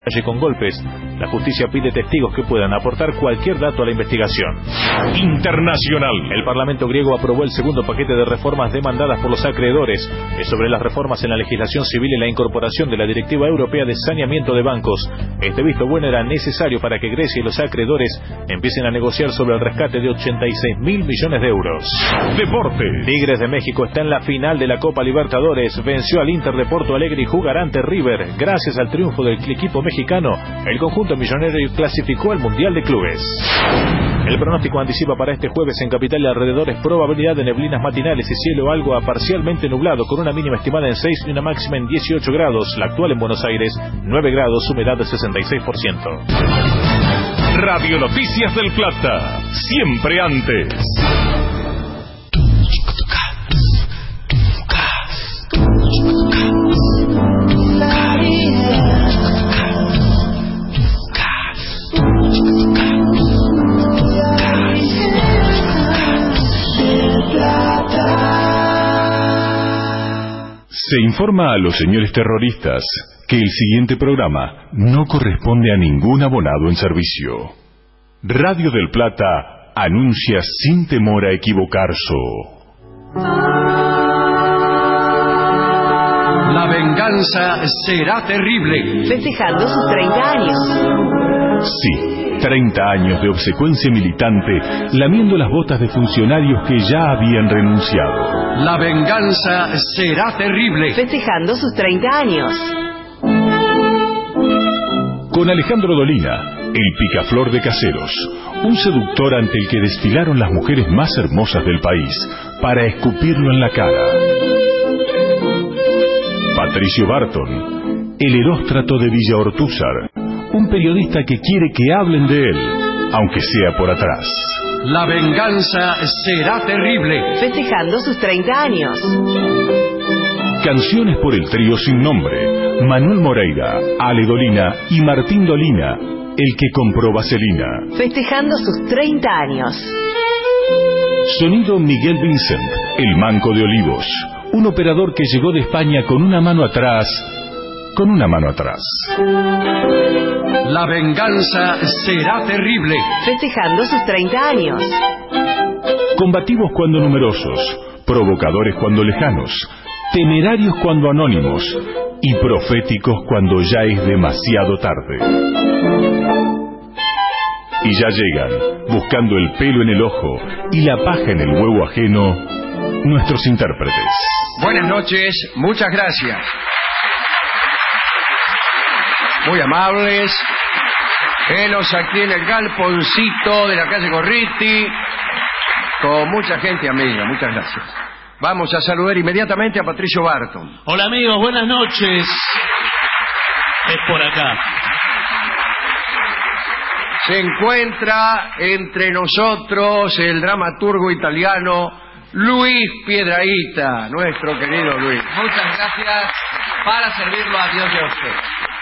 con golpes. La justicia pide testigos que puedan aportar cualquier dato a la investigación. Internacional. El Parlamento griego aprobó el segundo paquete de reformas demandadas por los acreedores. Es sobre las reformas en la legislación civil y la incorporación de la Directiva Europea de Saneamiento de Bancos. Este visto bueno era necesario para que Grecia y los acreedores empiecen a negociar sobre el rescate de 86.000 millones de euros. Deporte. Tigres de México está en la final de la Copa Libertadores. Venció al Inter de Porto Alegre y jugará ante River. Gracias al triunfo del equipo mexicano, el conjunto millonario clasificó al Mundial de Clubes. El pronóstico anticipa para este jueves en capital y alrededores probabilidad de neblinas matinales y cielo algo a parcialmente nublado, con una mínima estimada en 6 y una máxima en 18 grados. La actual en Buenos Aires, 9 grados, humedad de 66%. Radio Noticias del Plata, siempre antes. Se informa a los señores terroristas que el siguiente programa no corresponde a ningún abonado en servicio. Radio del Plata anuncia sin temor a equivocarse. La venganza será terrible. Festejando sus 30 años. Sí, 30 años de obsecuencia militante, lamiendo las botas de funcionarios que ya habían renunciado. La venganza será terrible. Festejando sus 30 años. Con Alejandro Dolina, el picaflor de Caseros, un seductor ante el que desfilaron las mujeres más hermosas del país para escupirlo en la cara. Patricio Barton, el Heróstrato de Villa Ortúzar, un periodista que quiere que hablen de él, aunque sea por atrás. La venganza será terrible. Festejando sus 30 años. Canciones por el trío sin nombre, Manuel Moreira, Ale Dolina y Martín Dolina, el que compró vaselina. Festejando sus 30 años. Sonido Miguel Vincent, el Manco de Olivos, un operador que llegó de España con una mano atrás. La venganza será terrible. Festejando sus 30 años. Combativos cuando numerosos, provocadores cuando lejanos, temerarios cuando anónimos y proféticos cuando ya es demasiado tarde. Y ya llegan, buscando el pelo en el ojo y la paja en el huevo ajeno, nuestros intérpretes. Buenas noches, muchas gracias. Muy amables. Venos aquí en el galponcito de la calle Gorriti, con mucha gente amiga, muchas gracias. Vamos a saludar inmediatamente a Patricio Barton. Hola amigos, buenas noches. Es por acá. Se encuentra entre nosotros el dramaturgo italiano Luis Piedrahita, nuestro querido Luis. Muchas gracias, para servirlo a Dios y a usted.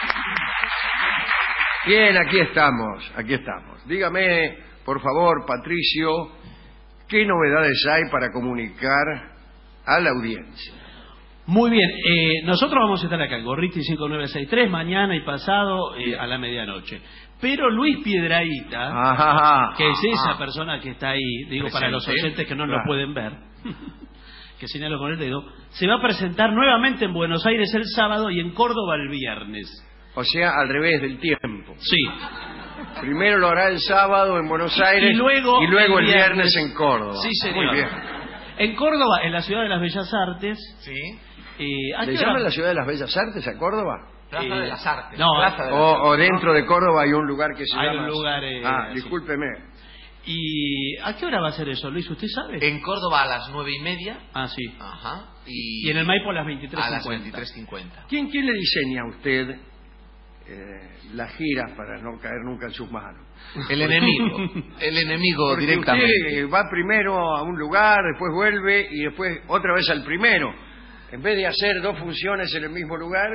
Bien, aquí estamos. Dígame, por favor, Patricio, ¿qué novedades hay para comunicar a la audiencia? Muy bien, nosotros vamos a estar acá en Gorriti 5963 mañana y pasado a la medianoche. Pero Luis Piedrahita, que es esa persona que está ahí, digo para los oyentes que no lo pueden ver, que señalo con el dedo, se va a presentar nuevamente en Buenos Aires el sábado y en Córdoba el viernes. O sea, al revés del tiempo. Sí. Primero lo hará el sábado en Buenos Aires y luego el viernes en Córdoba. Sí, señor. Muy bien. En Córdoba, en la Ciudad de las Bellas Artes. Sí. ¿Se llama la Ciudad de las Bellas Artes a Córdoba? Plaza de las Artes. No, O dentro de Córdoba hay un lugar que se llama... Hay un lugar... discúlpeme. ¿Y a qué hora va a ser eso, Luis? ¿Usted sabe? En Córdoba a las 9:30. Ah, sí. Ajá. Y en el Maipo a las 23:50. A las 23:50. ¿Quién le diseña a usted las giras para no caer nunca en sus manos? El enemigo Porque directamente. usted va primero a un lugar, después vuelve y después otra vez al primero. En vez de hacer dos funciones en el mismo lugar,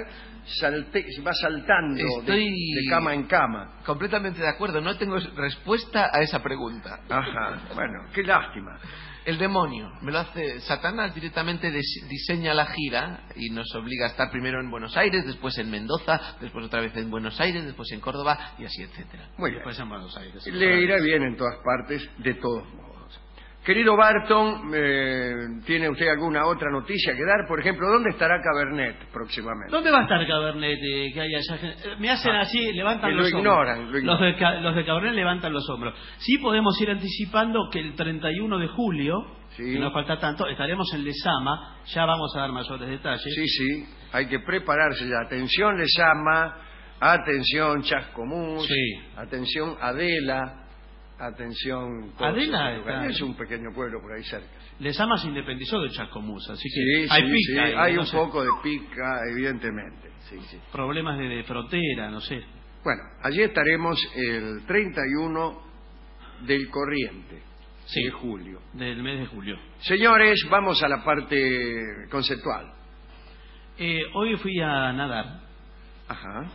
va saltando de cama en cama. Completamente de acuerdo, no tengo respuesta a esa pregunta. Ajá, bueno, qué lástima. El demonio, me lo hace Satanás, directamente diseña la gira y nos obliga a estar primero en Buenos Aires, después en Mendoza, después otra vez en Buenos Aires, después en Córdoba y así, etcétera. Muy bien. Después en Buenos Aires. Le irá bien en todas partes, de todos modos. Querido Barton, ¿tiene usted alguna otra noticia que dar? Por ejemplo, ¿dónde estará Cabernet próximamente? ¿Dónde va a estar Cabernet? Que haya esa gente? Me hacen así, levantan los ignoran, hombros. lo ignoran. Los de Cabernet levantan los hombros. Sí podemos ir anticipando que el 31 de julio, que no falta tanto, estaremos en Lezama. Ya vamos a dar mayores detalles. Sí, hay que prepararse ya. Atención Lezama, atención Chascomús, atención Adela. Atención, Adela es un pequeño pueblo por ahí cerca. Lezama se independizó de Chascomús, así que hay pica. Sí, hay un poco de pica, evidentemente. Sí. Problemas de frontera, no sé. Bueno, allí estaremos el 31 del corriente de julio. Del mes de julio. Señores, vamos a la parte conceptual. Hoy fui a nadar. Ajá.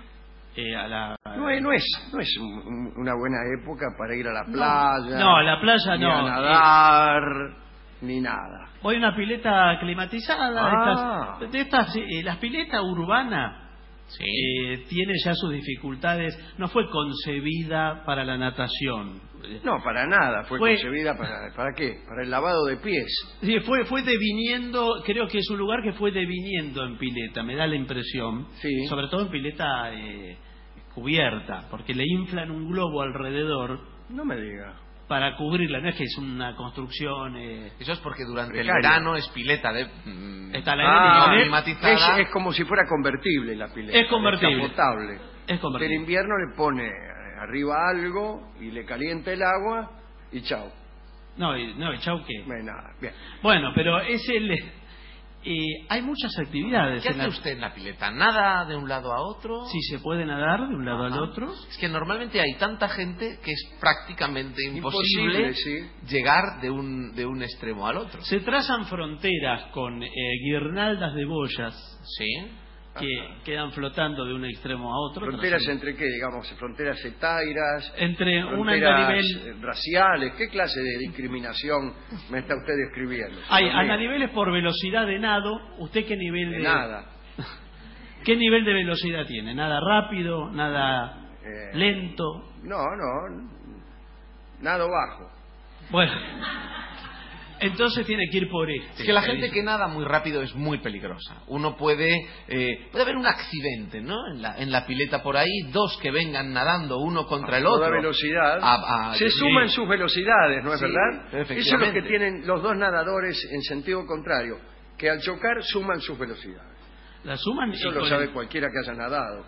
No es una buena época para ir a la playa. No, a la playa ni no. A nadar, ni nada. Voy a una pileta climatizada. Las piletas urbanas tienen ya sus dificultades. No fue concebida para la natación. No, para nada. Fue concebida ¿para qué? Para el lavado de pies. Sí, fue deviniendo. Creo que es un lugar que fue deviniendo en pileta, me da la impresión. Sí. Sobre todo en pileta cubierta, porque le inflan un globo alrededor. No me diga. Para cubrirla, no es que es una construcción. Eso es porque durante el verano es pileta está la climatizada. Es como si fuera convertible la pileta. Es convertible. Descapotable. Es convertible. En invierno le pone arriba algo y le calienta el agua y chau. No, chau qué. No hay nada. Bien. Bueno, pero es hay muchas actividades. ¿Qué hace usted en la pileta? ¿Nada de un lado a otro? Sí, se puede nadar de un lado al otro. Es que normalmente hay tanta gente que es prácticamente imposible llegar de un extremo al otro. Se trazan fronteras con guirnaldas de boyas. Sí. Que quedan flotando de un extremo a otro. ¿Fronteras entre qué, digamos? ¿Fronteras etairas? Entre fronteras nivel raciales? ¿Qué clase de discriminación me está usted describiendo? Hay andaniveles por velocidad de nado. ¿Usted qué nivel de nada? ¿Qué nivel de velocidad tiene? ¿Nada rápido? ¿Nada lento? No. Nado bajo. Bueno. Entonces tiene que ir por Es que la gente que nada muy rápido es muy peligrosa. Uno puede haber un accidente, ¿no? En la pileta por ahí, dos que vengan nadando uno contra el otro. A toda velocidad. Se suman sus velocidades, ¿no es verdad? Eso es lo que tienen los dos nadadores en sentido contrario, que al chocar suman sus velocidades. La suman. Eso lo sabe cualquiera que haya nadado.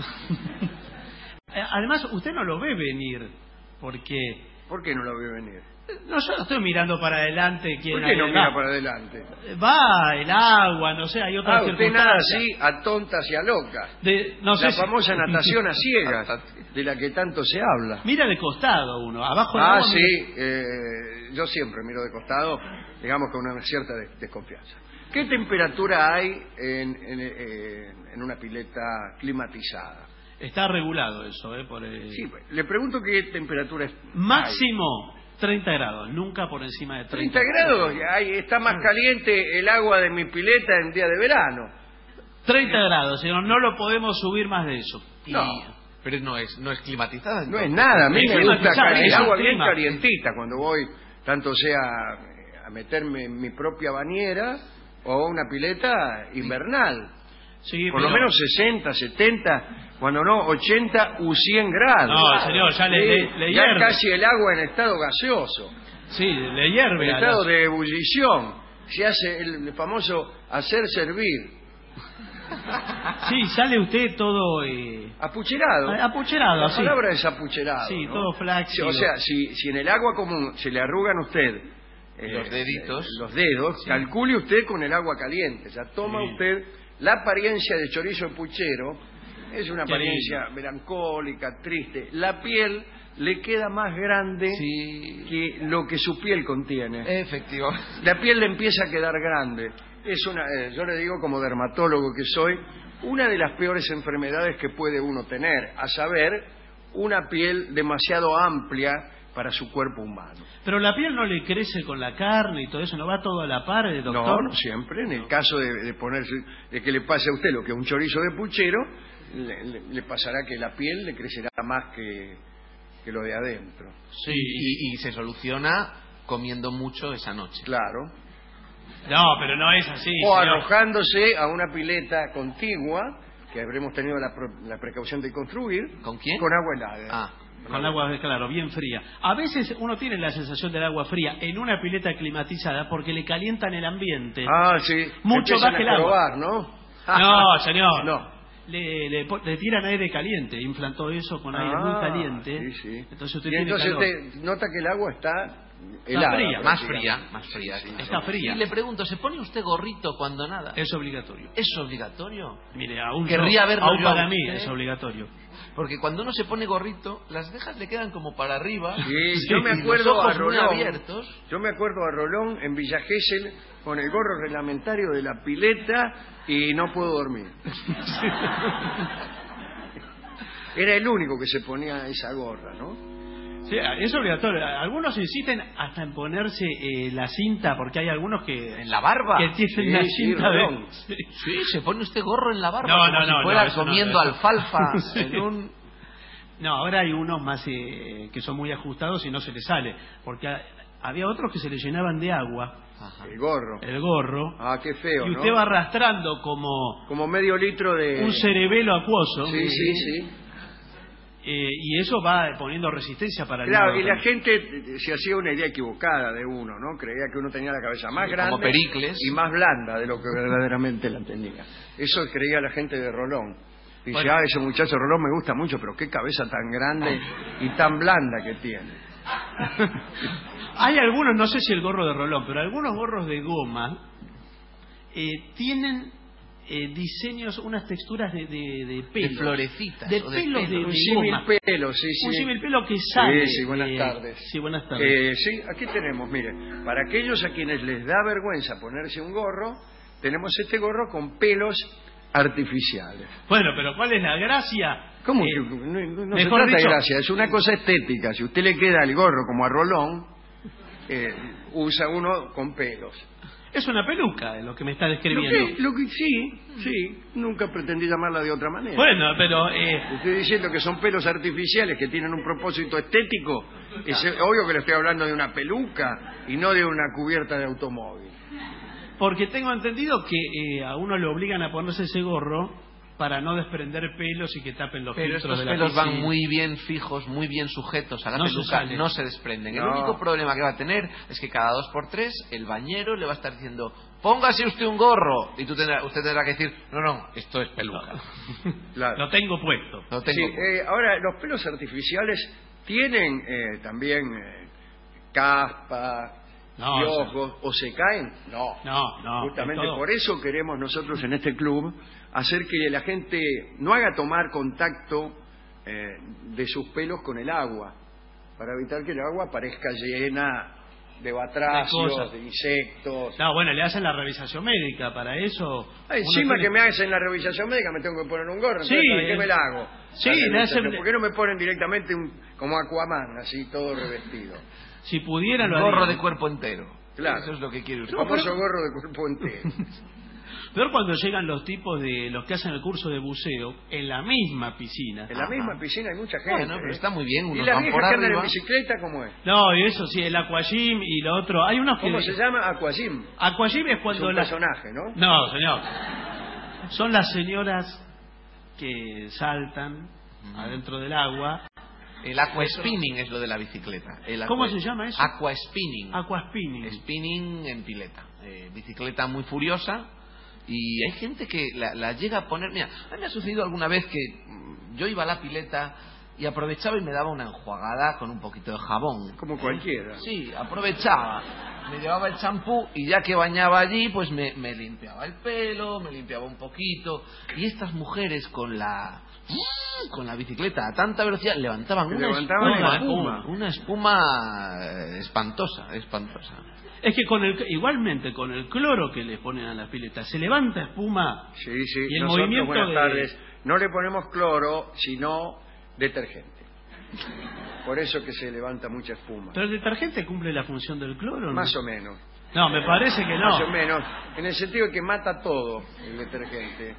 Además, usted no lo ve venir, porque... ¿Por qué no lo ve venir? No, yo no estoy mirando para adelante. ¿Por qué no mira para adelante? Va el agua, no sé, hay otras circunstancias. Usted nada así a tontas y a locas. La famosa natación a ciegas, de la que tanto se habla. Mira de costado uno, abajo del agua. Sí, yo siempre miro de costado, digamos con una cierta desconfianza. ¿Qué temperatura hay en una pileta climatizada? Está regulado eso, Sí, le pregunto qué temperatura es. Máximo 30 grados, nunca por encima de 30. 30 grados, está más caliente el agua de mi pileta en día de verano. 30 grados, señor, no lo podemos subir más de eso. No. Pero no es climatizada. No es nada, a mí me gusta el agua bien calientita cuando voy, tanto sea a meterme en mi propia bañera o una pileta invernal. Sí, por lo menos 60, 70, cuando no 80 u 100 grados. No, señor, ya le ya hierve. Casi el agua en estado gaseoso. Sí, le hierve. En estado de ebullición. Se hace el famoso hacer servir. Sí, sale usted todo... apucherado. Apucherado, La palabra es apucherado. Sí, ¿no? todo flácido. O sea, si en el agua común se le arrugan a usted los deditos, los dedos, sí. Calcule usted con el agua caliente. Ya toma usted la apariencia de chorizo puchero. Es una apariencia melancólica, triste. La piel le queda más grande que lo que su piel contiene. Efectivamente. La piel le empieza a quedar grande. Yo le digo como dermatólogo que soy, una de las peores enfermedades que puede uno tener, a saber, una piel demasiado amplia para su cuerpo humano. Pero la piel no le crece con la carne y todo eso, ¿no va todo a la par, doctor? No, no siempre. En el caso de que le pase a usted lo que es un chorizo de puchero, le pasará que la piel le crecerá más que lo de adentro. Sí. Y se soluciona comiendo mucho esa noche. Claro. No, pero no es así. O señor. arrojándose a una pileta contigua, que habremos tenido la precaución de construir. ¿Con quién? Con agua helada. Ah. Con agua, claro, bien fría. A veces uno tiene la sensación del agua fría en una pileta climatizada porque le calientan el ambiente. Ah, sí. Mucho más que el agua. ¿No? No, señor. No. Le tiran aire caliente, inflan todo eso con aire muy caliente. Sí, sí. Entonces usted y tiene entonces calor. usted nota que el agua está helada. fría, Más fría. Sí, Está fría. Y le pregunto, ¿se pone usted gorrito cuando nada? Es obligatorio. ¿Es obligatorio? Mire, aún Querría verlo aún yo para a mí usted. es obligatorio. Porque cuando uno se pone gorrito, las cejas le quedan como para arriba. Sí, yo me y los acuerdo ojos a muy Rolón. abiertos. Yo me acuerdo a Rolón en Villa Gesell con el gorro reglamentario de la pileta y no puedo dormir. Era el único que se ponía esa gorra, ¿no? Sí, es obligatorio. Algunos insisten hasta en ponerse la cinta, porque hay algunos que... ¿En la barba? Que tienen Sí, la sí, cinta de... Rolón. Sí. Sí, se pone usted gorro en la barba. No, como no, si no, fuera no, eso no, comiendo eso. alfalfa Sí. en un... No, ahora hay unos más que son muy ajustados y no se les sale. Porque había otros que se le llenaban de agua Ajá. El gorro. el gorro. Ah, qué feo, Y usted ¿no? va arrastrando como medio litro de... un cerebelo acuoso. Sí, sí, sí. Y eso va poniendo resistencia para el Claro, modo y la también. gente se hacía una idea equivocada de uno, ¿no? Creía que uno tenía la cabeza más grande como Pericles. y más blanda de lo que verdaderamente la tenía. Eso creía la gente de Rolón. Dice, Bueno. ese muchacho Rolón me gusta mucho, pero qué cabeza tan grande y tan blanda que tiene. Hay algunos, no sé si el gorro de Rolón, pero algunos gorros de goma tienen diseños, unas texturas de pelo. De florecitas. De o pelos de Un goma. símil pelo, sí, sí. Un símil pelo que sale. Sí, buenas tardes. Sí, buenas tardes. Sí, aquí tenemos, mire, para aquellos a quienes les da vergüenza ponerse un gorro, tenemos este gorro con pelos artificiales. Bueno, pero ¿cuál es la gracia? ¿Cómo que no se mejor trata de dicho- gracia? Es una cosa estética. Si usted le queda el gorro como a Rolón, usa uno con pelos. Es una peluca, lo que me está Lo describiendo. que sí, nunca pretendí llamarla de otra manera. Bueno, pero... Estoy diciendo que son pelos artificiales que tienen un propósito estético. Es obvio que le estoy hablando de una peluca y no de una cubierta de automóvil. porque tengo entendido que a uno le obligan a ponerse ese gorro para no desprender pelos y que tapen los Pero filtros estos de la pelos van piscina. muy bien fijos, muy bien sujetos a la No se peluca, salen. no se desprenden. El No. único problema que va a tener es que cada 2x3 el bañero le va a estar diciendo, póngase usted un gorro, y usted tendrá que decir, no, esto es peluca. Claro. Lo tengo puesto. Lo tengo. Sí, ahora, los pelos artificiales tienen también caspa, No, piojos, o se caen. No. No, Justamente es todo. por eso queremos nosotros en este club hacer que la gente no haga tomar contacto de sus pelos con el agua, para evitar que el agua parezca llena de De batracios, cosas. de insectos. No, bueno, le hacen la revisación médica para eso. Encima uno que tiene- me hacen la revisación médica me tengo que poner un gorro, Sí, entonces ¿para qué me la hago? sí, La le revisación. hacen- ¿Por qué no me ponen directamente como Aquaman, así todo revestido? Si pudiera lo Gorro haría. de cuerpo entero. Claro. Eso es lo que quiere El usted. famoso gorro de cuerpo entero. Peor cuando llegan los tipos de los que hacen el curso de buceo en la misma piscina. En la misma piscina hay mucha gente. Bueno, pero está muy bien, ¿Y unos las van viejas por que andan en arriba. bicicleta cómo es? No, y eso sí, el aquagym y lo otro. Hay unos que... ¿Cómo se llama? Aquagym. Aquagym es Es cuando un la... personaje, ¿no? No, señor. Son las señoras que saltan adentro del agua. El aqua spinning es lo de la bicicleta. ¿Cómo se llama eso? Aqua spinning. Aquaspinning. Spinning en pileta. Bicicleta muy furiosa. Y hay gente que la llega a poner... Mira, a mí me ha sucedido alguna vez que yo iba a la pileta y aprovechaba y me daba una enjuagada con un poquito de jabón. Como cualquiera. Sí, aprovechaba. me llevaba el champú y ya que bañaba allí, pues me limpiaba el pelo, me limpiaba un poquito. Y estas mujeres con la bicicleta a tanta velocidad levantaban una espuma espantosa. Es que igualmente con el cloro que le ponen a las piletas se levanta espuma. Sí. Y el Nosotros, movimiento buenas tardes, no le ponemos cloro, sino detergente. Por eso que se levanta mucha espuma. Pero el detergente cumple la función del cloro, ¿no? Más o menos. No, me parece que no. Más o menos. En el sentido de que mata todo el detergente.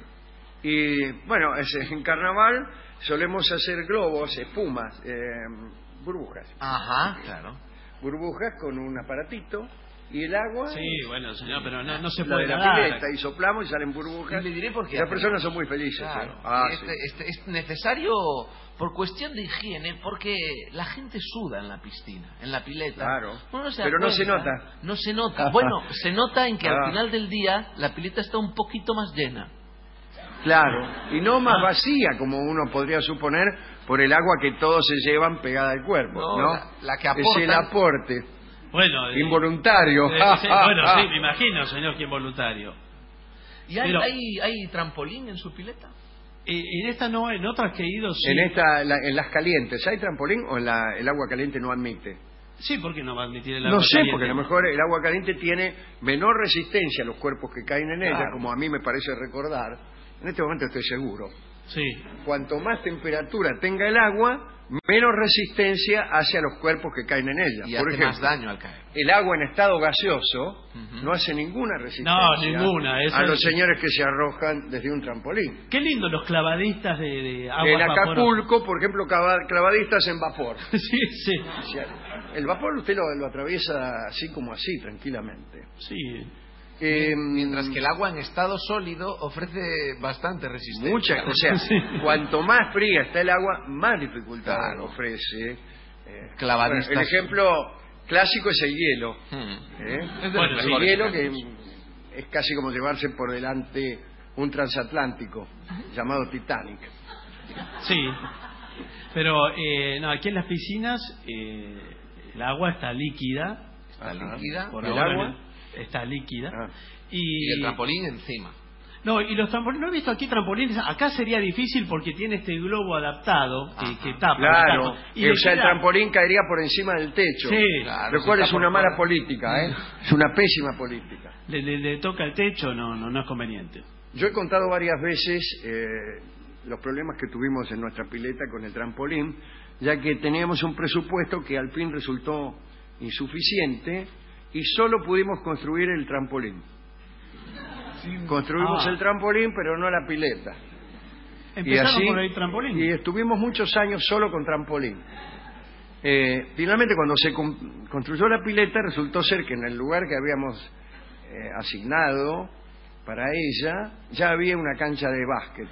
Y bueno, en carnaval solemos hacer globos, espumas, burbujas. Ajá, claro. Burbujas con un aparatito y el agua. Sí, bueno, señor, pero no se la puede de la nadar. pileta y soplamos y salen burbujas. Y le diré por qué. Las personas son muy felices. Claro. Sí. Es necesario por cuestión de higiene, porque la gente suda en la piscina, en la pileta. Claro. Uno se da Pero no cuenta, se nota. No se nota. Bueno, se nota en que al final del día la pileta está un poquito más llena. Claro, y no más vacía como uno podría suponer por el agua que todos se llevan pegada al cuerpo, ¿no? La que aporta. Es el aporte Bueno, involuntario. bueno, sí, me imagino, señor, que involuntario. ¿Y hay trampolín en su pileta? En esta no, en otras que he ido sí. En las calientes, ¿hay trampolín o el agua caliente no admite? Sí, ¿por qué no va a admitir el agua No sé, caliente? porque a lo mejor el agua caliente tiene menor resistencia a los cuerpos que caen en ella, como a mí me parece recordar. En este momento estoy seguro. Sí. Cuanto más temperatura tenga el agua, menos resistencia hacia los cuerpos que caen en ella. Y Por hace ejemplo, más daño al caer. el agua en estado gaseoso no hace ninguna resistencia No, ninguna. a los señores que se arrojan desde un trampolín. Qué lindo los clavadistas de agua. En Acapulco, por ejemplo, clavadistas en vapor. Sí. O sea, el vapor usted lo atraviesa así como así, tranquilamente. Sí. Mientras que el agua en estado sólido ofrece bastante resistencia. O sea, cuanto más fría está el agua, más dificultad ofrece. Clavadistas. Bueno, el ejemplo clásico es el hielo. Bueno, El hielo que es casi como llevarse por delante un transatlántico llamado Titanic. Sí. Pero no, aquí en las piscinas el agua está líquida. Está líquida. Por ¿Y el ahora agua? está líquida. Y el trampolín encima. No, y los trampolines, no he visto aquí trampolines. Acá sería difícil porque tiene este globo adaptado que tapa. Claro, y o sea, el trampolín caería por encima del techo. Sí, lo cual es una mala política, es una pésima política. Le toca el techo, no es conveniente. Yo he contado varias veces los problemas que tuvimos en nuestra pileta con el trampolín, ya que teníamos un presupuesto que al fin resultó insuficiente y solo pudimos construir el trampolín. Construimos el trampolín, pero no la pileta. Empezaron por el trampolín. Y estuvimos muchos años solo con trampolín. Finalmente, cuando se construyó la pileta, resultó ser que en el lugar que habíamos asignado para ella, ya había una cancha de básquet.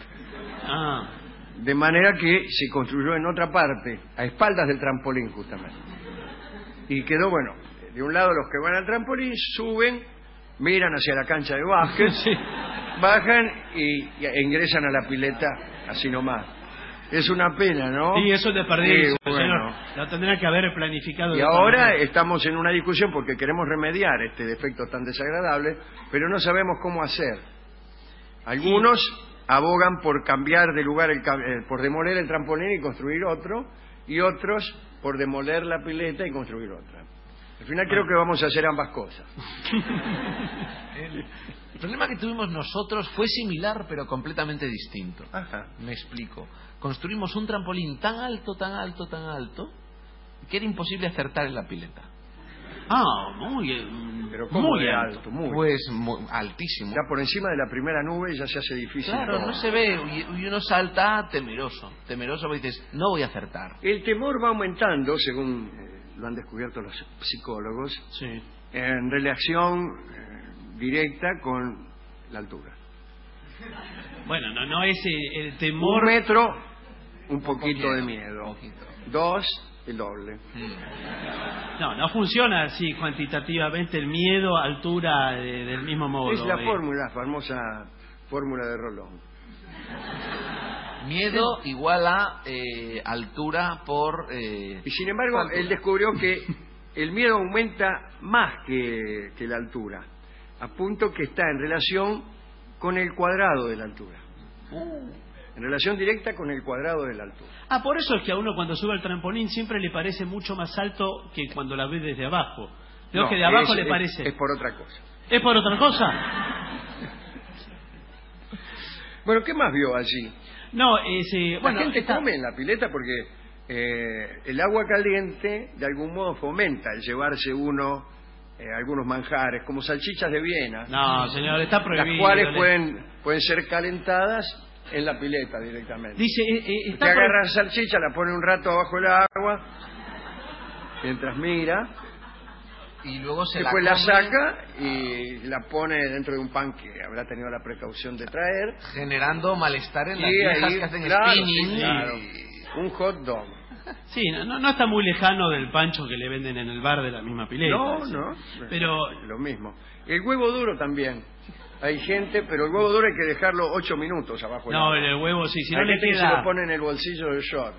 De manera que se construyó en otra parte, a espaldas del trampolín, justamente. Y quedó, bueno, de un lado los que van al trampolín suben, miran hacia la cancha de básquet, bajan e ingresan a la pileta así nomás. Es una pena, ¿no? Sí, eso es desperdicio, bueno. señor. Lo tendrán que haber planificado. Y ahora estamos en una discusión porque queremos remediar este defecto tan desagradable, pero no sabemos cómo hacer. Algunos abogan por cambiar de lugar, por demoler el trampolín y construir otro, y otros por demoler la pileta y construir otra. Al final creo que vamos a hacer ambas cosas. El problema que tuvimos nosotros fue similar pero completamente distinto. Ajá. Me explico. Construimos un trampolín tan alto que era imposible acertar en la pileta. Pero ¿cómo muy de alto? alto? Muy. Pues altísimo. Ya por encima de la primera nube ya se hace difícil. Claro, no se ve y uno salta temeroso porque dices, no voy a acertar. El temor va aumentando, según lo han descubierto los psicólogos, en relación directa con la altura. Bueno, no es el temor. 1 metro, un poquito de miedo. 2, el doble. No funciona así cuantitativamente el miedo, altura del mismo modo. Es la famosa fórmula de Rolón. Miedo igual a altura por... Y sin embargo, él descubrió que el miedo aumenta más que la altura, a punto que está en relación con el cuadrado de la altura. En relación directa con el cuadrado de la altura. Ah, por eso es que a uno cuando sube al trampolín siempre le parece mucho más alto que cuando la ve desde abajo. Creo que de abajo le parece... Es por otra cosa. ¿Es por otra cosa? Bueno, ¿qué más vio allí? No, la gente come en la pileta porque el agua caliente de algún modo fomenta el llevarse uno algunos manjares, como salchichas de Viena. No, señor, está prohibido. Las cuales pueden ser calentadas en la pileta directamente. Dice, usted agarra la salchicha, la pone un rato abajo el agua, mientras mira, y luego después la saca y la pone dentro de un pan que habrá tenido la precaución de traer, generando malestar en las viejas que hacen spinning. Sí, claro. Un hot dog. Sí, no está muy lejano del pancho que le venden en el bar de la misma pileta. No, pero lo mismo. El huevo duro también. Hay gente, pero el huevo duro hay que dejarlo 8 minutos abajo del agua. El huevo sí, si hay no le gente queda... que se lo pone en el bolsillo del short.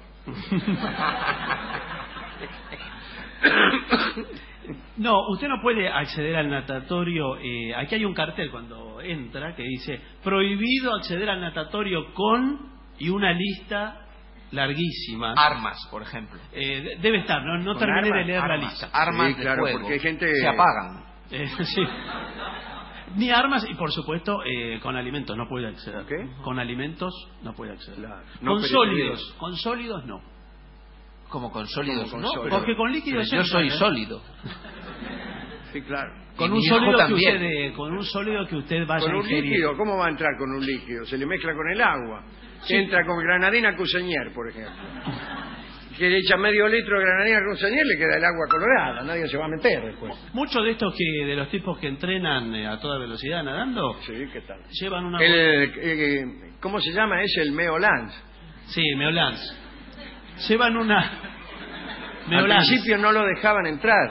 No, usted no puede acceder al natatorio. Aquí hay un cartel cuando entra que dice prohibido acceder al natatorio con y una lista larguísima. Armas, por ejemplo. Debe estar, no terminé de leer la lista. Armas sí, claro, de fuego. porque hay gente... se apagan. Sí. Ni armas y, por supuesto, con alimentos no puede acceder. ¿Qué? Con alimentos no puede acceder. Claro. Con sólidos no. Como con sólidos, con ¿no? sólidos. Porque con líquidos yo soy sólido. Sí, claro. Con Y un mi hijo sólido también. con un sólido que usted vaya ¿Con a un ingerir. líquido? ¿Cómo va a entrar con un líquido? Se le mezcla con el agua. Sí. Entra con granadina Cusenier, por ejemplo. Que le echa medio litro de granadina Cusenier, le queda el agua colorada. Nadie se va a meter después. Muchos de estos de los tipos que entrenan a toda velocidad nadando, Sí, ¿qué tal? llevan una... ¿Cómo se llama? Es el Meolans. Sí, Meolans. Llevan una... Al Meolans. principio no lo dejaban entrar.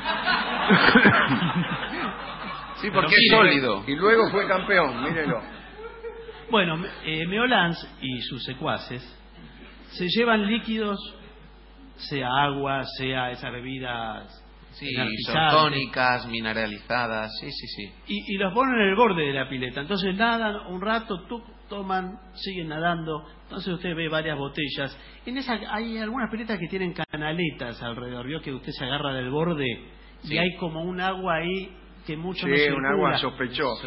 Sí, porque Pero es sólido. Y luego fue campeón, mírelo. Bueno, Meolans y sus secuaces se llevan líquidos, sea agua, sea esas bebidas Sí, energizantes, isotónicas, mineralizadas, sí. y los ponen en el borde de la pileta. Entonces nadan un rato, toman, siguen nadando. Entonces usted ve varias botellas. Hay algunas piletas que tienen canaletas alrededor. Vio que usted se agarra del borde y hay como un agua ahí que mucho no circula. Un agua sospechosa.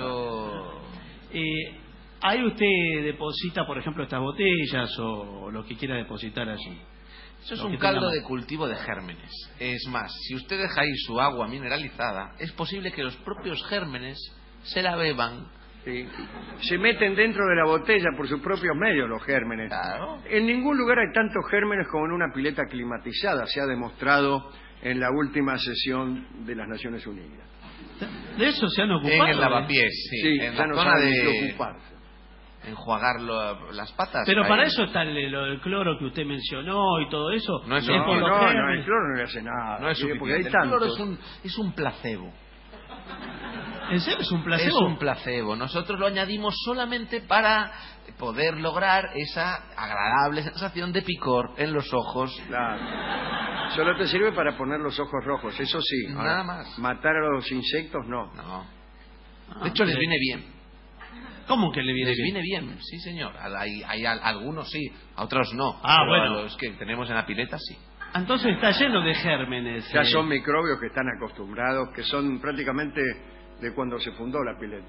Ahí usted deposita, por ejemplo, estas botellas o lo que quiera depositar allí. Eso es un caldo de cultivo de gérmenes. Es más, si usted deja ahí su agua mineralizada, es posible que los propios gérmenes se la beban. Sí. Se meten dentro de la botella por sus propios medios los gérmenes. Claro. En ningún lugar hay tantos gérmenes como en una pileta climatizada, se ha demostrado en la última sesión de las Naciones Unidas. De eso se han ocupado. En el lavapiés, sí. En ya la no zona saben de qué ocuparse. enjuagar las patas. Pero ahí. para eso está lo del cloro que usted mencionó y todo eso. No es por los No, gérmenes. el cloro no le hace nada. No es porque suficiente. hay El cloro tantos. es un placebo. ¿En serio es un placebo? Es un placebo. Nosotros lo añadimos solamente para poder lograr esa agradable sensación de picor en los ojos. Claro. Solo te sirve para poner los ojos rojos, eso sí. Nada más. Matar a los insectos, no. No. De hecho, les viene bien. ¿Cómo que le viene Les bien? viene bien, sí, señor. Hay algunos sí, a otros no. Ah, Pero bueno. a los que tenemos en la pileta, sí. Entonces está lleno de gérmenes. Ya son microbios que están acostumbrados, que son prácticamente de cuando se fundó la pileta.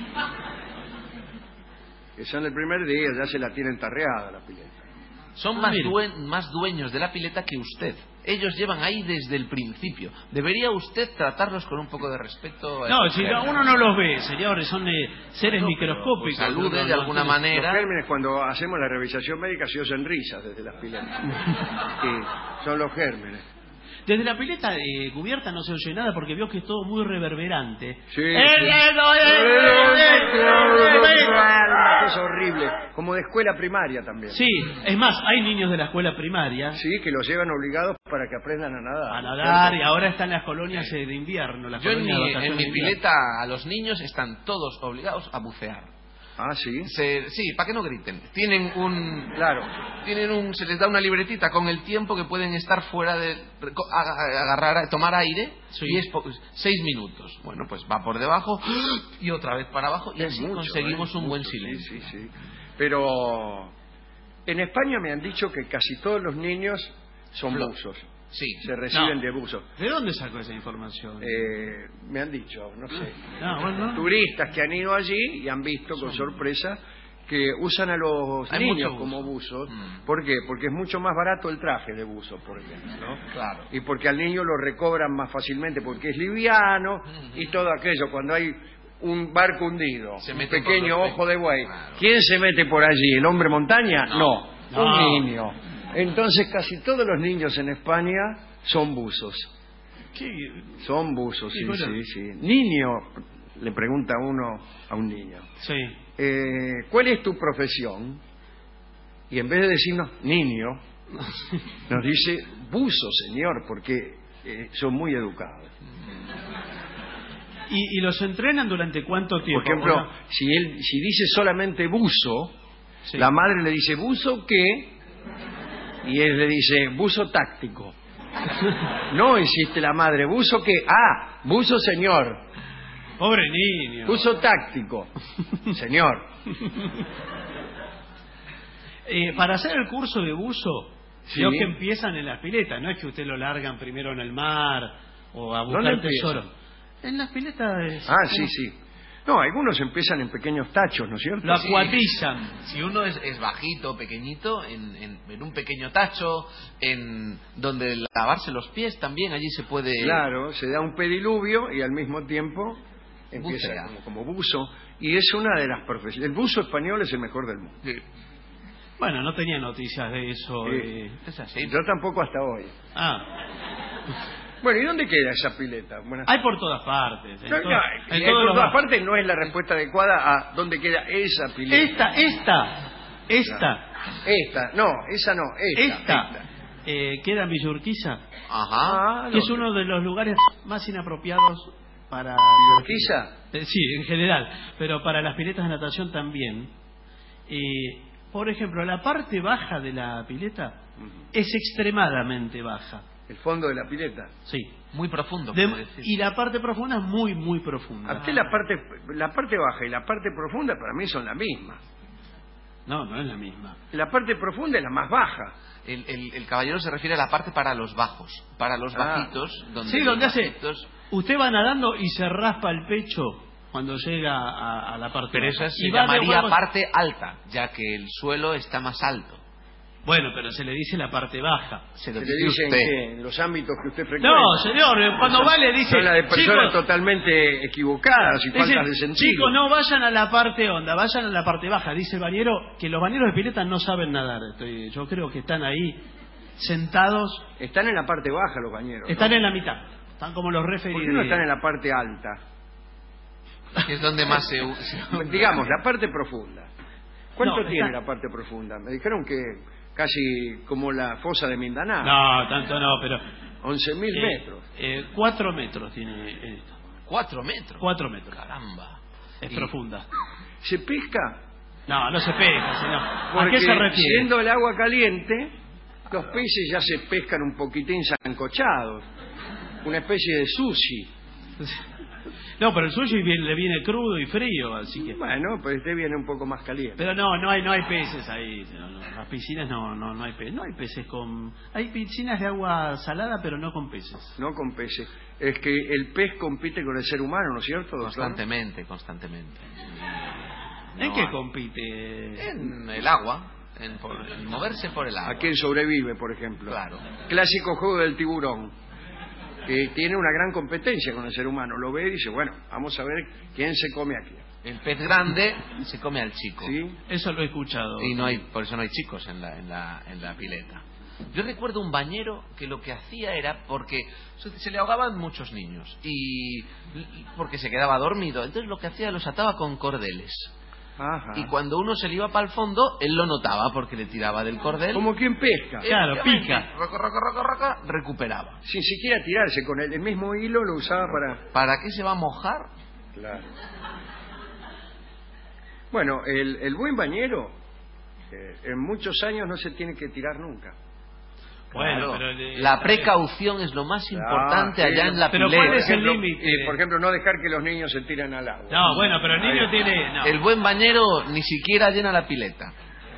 Que son el primer día, ya se la tienen tarreada la pileta. Son más dueños de la pileta que usted. Ellos llevan ahí desde el principio. Debería usted tratarlos con un poco de respeto. No, si uno no los ve, señores, son seres microscópicos. Salude de alguna manera. Los gérmenes, cuando hacemos la revisación médica, se oyen risas desde las piletas. Sí, son los gérmenes. Desde la pileta cubierta no se oye nada porque vio que es todo muy reverberante. Sí. Es horrible, como de escuela primaria también. Sí, es más, hay niños de la escuela primaria Sí, que los llevan obligados para que aprendan a nadar. a nadar y ahora están las colonias de invierno. Las Yo en colonias de mi vacaciones de invierno. pileta a los niños están todos obligados a bucear. Ah, sí. Sí, para que no griten. Tienen se les da una libretita con el tiempo que pueden estar fuera de tomar aire, sí. Y es 6 minutos. Bueno, pues va por debajo y otra vez para abajo y así conseguimos un buen silencio. Sí. Pero en España me han dicho que casi todos los niños son buzos. Sí. Se reciben de buzos. ¿De dónde sacó esa información? Me han dicho, no sé. Bueno. Turistas que han ido allí y han visto con sorpresa que usan a los niños como buzos. ¿Por qué? Porque es mucho más barato el traje de buzo, por ejemplo, ¿no? Claro. Y porque al niño lo recobran más fácilmente porque es liviano y todo aquello. Cuando hay un barco hundido, un pequeño ojo de buey, claro. ¿Quién se mete por allí? ¿El hombre montaña? No. Un niño. Entonces casi todos los niños en España son buzos. ¿Qué? Son buzos, sí. Niño, le pregunta uno a un niño. Sí. ¿Cuál es tu profesión? Y en vez de decirnos niño, nos dice buzo, señor, porque son muy educados. ¿Y los entrenan durante cuánto tiempo? Por ejemplo, si dice solamente buzo, sí. La madre le dice, ¿buzo qué? Y él le dice, buzo táctico. No insiste la madre, ¿buzo qué? Ah, buzo señor. Pobre niño. Buzo táctico. Señor. Para hacer el curso de buzo, sí. Los que empiezan en las piletas, no es que usted lo largan primero en el mar o a buscar tesoro. En las piletas. Sí. No, algunos empiezan en pequeños tachos, ¿no es cierto? Lo acuatizan. Si uno es bajito, pequeñito, en un pequeño tacho, en donde lavarse los pies también, allí se puede... Claro, se da un pediluvio y al mismo tiempo empieza como buzo. Y es una de las profesiones. El buzo español es el mejor del mundo. Sí. Bueno, no tenía noticias de eso. Es así. Yo tampoco hasta hoy. Bueno, ¿y dónde queda esa pileta? Hay por todas partes. Por todas partes no es la respuesta adecuada a dónde queda esa pileta. Esta. No, esa no. Esta. Queda en Villa Urquiza. Ajá. Que es uno de los lugares más inapropiados para... ¿Villa Urquiza? Sí, en general. Pero para las piletas de natación también. Por ejemplo, la parte baja de la pileta es extremadamente baja. ¿El fondo de la pileta? Sí. Muy profundo. Y la parte profunda es muy, muy profunda. A usted la parte baja y la parte profunda para mí son la misma. No es la misma. La parte profunda es la más baja. El caballero se refiere a la parte para los bajos, para los bajitos. Donde hace... Usted va nadando y se raspa el pecho cuando llega a la parte pero baja. Pero esa se llamaría parte alta, ya que el suelo está más alto. Bueno, pero se le dice la parte baja. Se le dice en los ámbitos que usted frecuenta. No, señor, cuando va le dice... Son la de personas chicos, totalmente equivocadas y faltas de sentido. Chicos, no vayan a la parte honda, vayan a la parte baja. Dice el bañero que los bañeros de pileta no saben nadar. Yo creo que están ahí sentados... Están en la parte baja los bañeros. Están en la mitad. Están como los referidos. ¿Por qué no están en la parte alta? Que es donde más se... Digamos, la parte profunda. ¿Cuánto tiene la parte profunda? Me dijeron que... casi como la fosa de Mindanao. No, tanto no, pero... 11.000 metros. 4 metros tiene esto. ¿4 metros? 4 metros. Caramba. Es profunda. ¿Se pesca? No se pesca, señor. Porque ¿A qué se refiere? Siendo el agua caliente, los peces ya se pescan un poquitín sancochados. Una especie de sushi. No, pero el sushi le viene crudo y frío, así que... Bueno, pues este viene un poco más caliente. Pero no hay peces ahí. Las piscinas no hay peces. No hay peces con... Hay piscinas de agua salada, pero no con peces. No con peces. Es que el pez compite con el ser humano, ¿no es cierto, doctor? Constantemente. ¿En qué compite? En el agua. En moverse por el agua. ¿A quién sobrevive, por ejemplo? Claro. Clásico juego del tiburón, que tiene una gran competencia con el ser humano. Lo ve y dice, bueno, vamos a ver quién se come aquí. El pez grande se come al chico. ¿Sí? Eso lo he escuchado. Y por eso no hay chicos en la pileta. Yo recuerdo un bañero que lo que hacía era porque se le ahogaban muchos niños y porque se quedaba dormido. Entonces lo que hacía los ataba con cordeles. Ajá. Y cuando uno se le iba para el fondo, él lo notaba porque le tiraba del cordel. Como quien pesca. Claro, pica. Roca, recuperaba. Sin siquiera tirarse con el mismo hilo lo usaba para... ¿Para qué se va a mojar? Claro. Bueno, el buen bañero en muchos años no se tiene que tirar nunca. Bueno, pero la precaución es lo más importante allá en la pileta. Pero ¿cuál es el límite? Por ejemplo, no dejar que los niños se tiren al agua. No, bueno, pero el niño tiene... No. El buen bañero ni siquiera llena la pileta.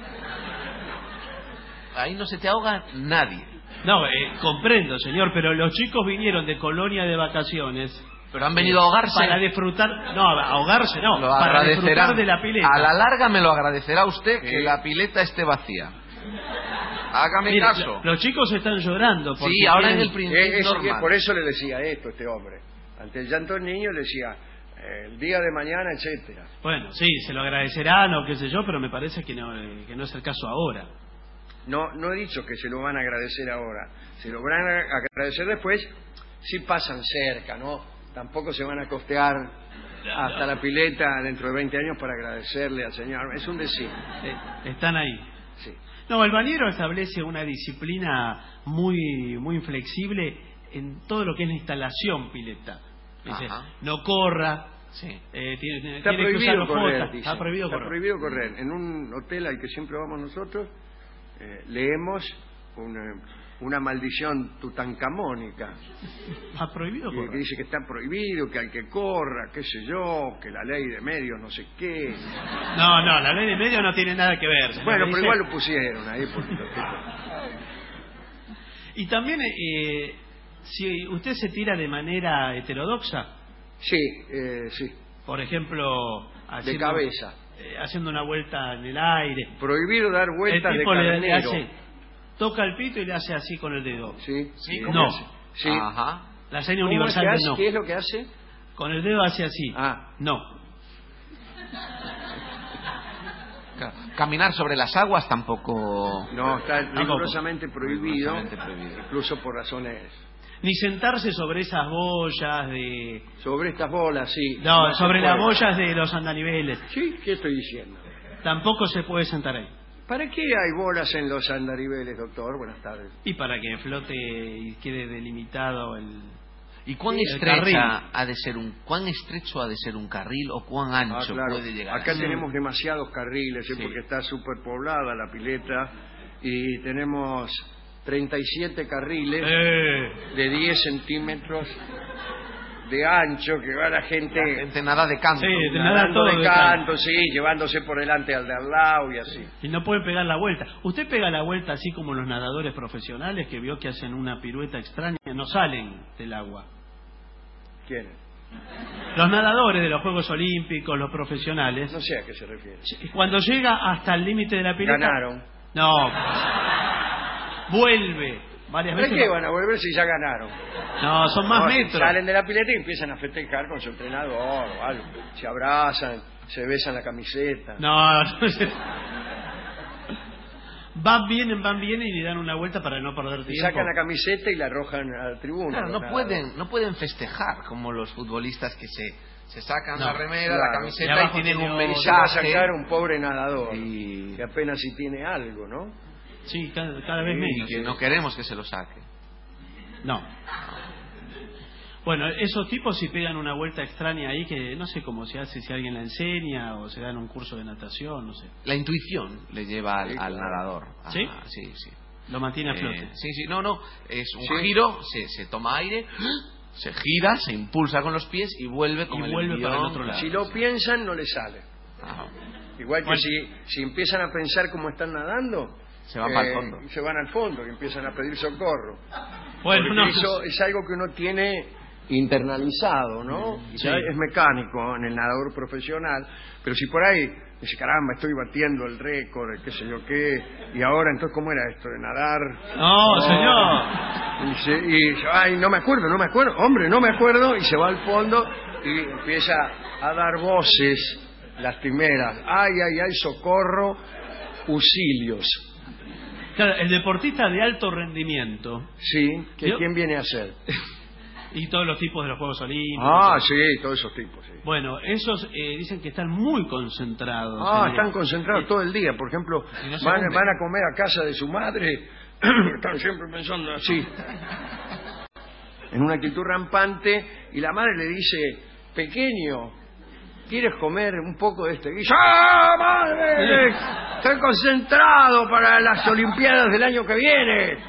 Ahí no se te ahoga nadie. No, comprendo, señor, pero los chicos vinieron de colonia de vacaciones... Pero han venido a ahogarse. Para disfrutar... No, ahogarse no. Lo para disfrutar de la pileta. A la larga me lo agradecerá usted que la pileta esté vacía. Hágame Mira, caso. Los chicos están llorando. Sí, ahora en el principio normal. Por eso le decía esto este hombre. Ante el llanto del niño le decía, el día de mañana, etcétera. Bueno, sí, se lo agradecerán o qué sé yo, pero me parece que no es el caso ahora. No he dicho que se lo van a agradecer ahora. Se lo van a agradecer después si pasan cerca, ¿no? Tampoco se van a costear hasta la pileta dentro de 20 años para agradecerle al señor. Es un decir. Están ahí. Sí. No, el bañero establece una disciplina muy inflexible en todo lo que es la instalación pileta. Dice, no corra. Sí. Está prohibido correr. Está prohibido correr. Está prohibido correr. En un hotel al que siempre vamos nosotros, leemos una maldición tutankamónica. ¿Ha prohibido correr? Que dice que está prohibido, que al que corra, qué sé yo, que la ley de medios no sé qué. No, la ley de medios no tiene nada que ver. Bueno, pero igual lo pusieron ahí. Y también, si usted se tira de manera heterodoxa. Sí, sí. Por ejemplo... de cabeza. Haciendo una vuelta en el aire. Prohibido dar vueltas de carnero. Toca el pito y le hace así con el dedo. Sí. No. Sí. Ajá. La seña universal de no. ¿Qué es lo que hace? Con el dedo hace así. No. Caminar sobre las aguas tampoco. No, está rigurosamente prohibido. Incluso por razones. Ni sentarse sobre esas boyas de... Sobre estas bolas, sí. No, sobre las boyas de los andaniveles. Sí, ¿qué estoy diciendo? Tampoco se puede sentar ahí. ¿Para qué hay bolas en los andariveles, doctor? Buenas tardes. Y para que flote y quede delimitado el... ¿Y cuán estrecha ha de ser cuán estrecho ha de ser un carril o cuán ancho puede llegar? Acá tenemos demasiados carriles, porque está superpoblada la pileta y tenemos 37 carriles de 10 centímetros de ancho que va la gente nada de canto. Sí, nadando de canto, sí, llevándose por delante al de al lado y así. Y no pueden pegar la vuelta. Usted pega la vuelta así como los nadadores profesionales que vio que hacen una pirueta extraña, no salen del agua. ¿Quiénes? Los nadadores de los Juegos Olímpicos, los profesionales. No sé a qué se refiere. Cuando llega hasta el límite de la pileta... Ganaron. No. Vuelve. Varias veces. ¿Para qué van a volver si ya ganaron? No, son más metros. Salen de la pileta y empiezan a festejar con su entrenador o algo. Se abrazan, se besan la camiseta. No. Van, vienen y le dan una vuelta para no perder tiempo. Y sacan la camiseta y la arrojan a la tribuna. Claro, no pueden festejar como los futbolistas que se sacan la remera, la camiseta y tienen un mensaje. Va a sacar un pobre nadador que apenas si tiene algo, ¿no? Sí, cada vez menos. Y que no queremos que se lo saque. No. Bueno, esos tipos si pegan una vuelta extraña ahí que no sé cómo se hace, si alguien la enseña o se dan un curso de natación, no sé. La intuición le lleva al nadador. ¿Sí? Sí. Lo mantiene a flote. Sí, no. Es un giro, se toma aire, se gira, se impulsa con los pies y vuelve con el envión para el otro lado. Si lo piensan, no le sale. Igual que si empiezan a pensar cómo están nadando, se van para el fondo. Se van al fondo y empiezan a pedir socorro. Bueno, eso es algo que uno tiene internalizado, ¿no? Sí. Es mecánico en el nadador profesional, pero si por ahí dice, caramba, estoy batiendo el récord, qué sé yo qué, y ahora entonces ¿cómo era esto de nadar? No, señor. Y ay, no me acuerdo, hombre, no me acuerdo, y se va al fondo y empieza a dar voces lastimeras, ay, socorro, auxilios. Claro, el deportista de alto rendimiento. Sí, ¿quién viene a ser? Y todos los tipos de los Juegos Olímpicos. Sí, todos esos tipos, sí. Bueno, esos dicen que están muy concentrados. Están concentrados todo el día. Por ejemplo, van a comer a casa de su madre, están siempre pensando así, en una actitud rampante, y la madre le dice, pequeño, ¿quieres comer un poco de este guiso? ¡Ah, madre! Estoy concentrado para las Olimpiadas del año que viene.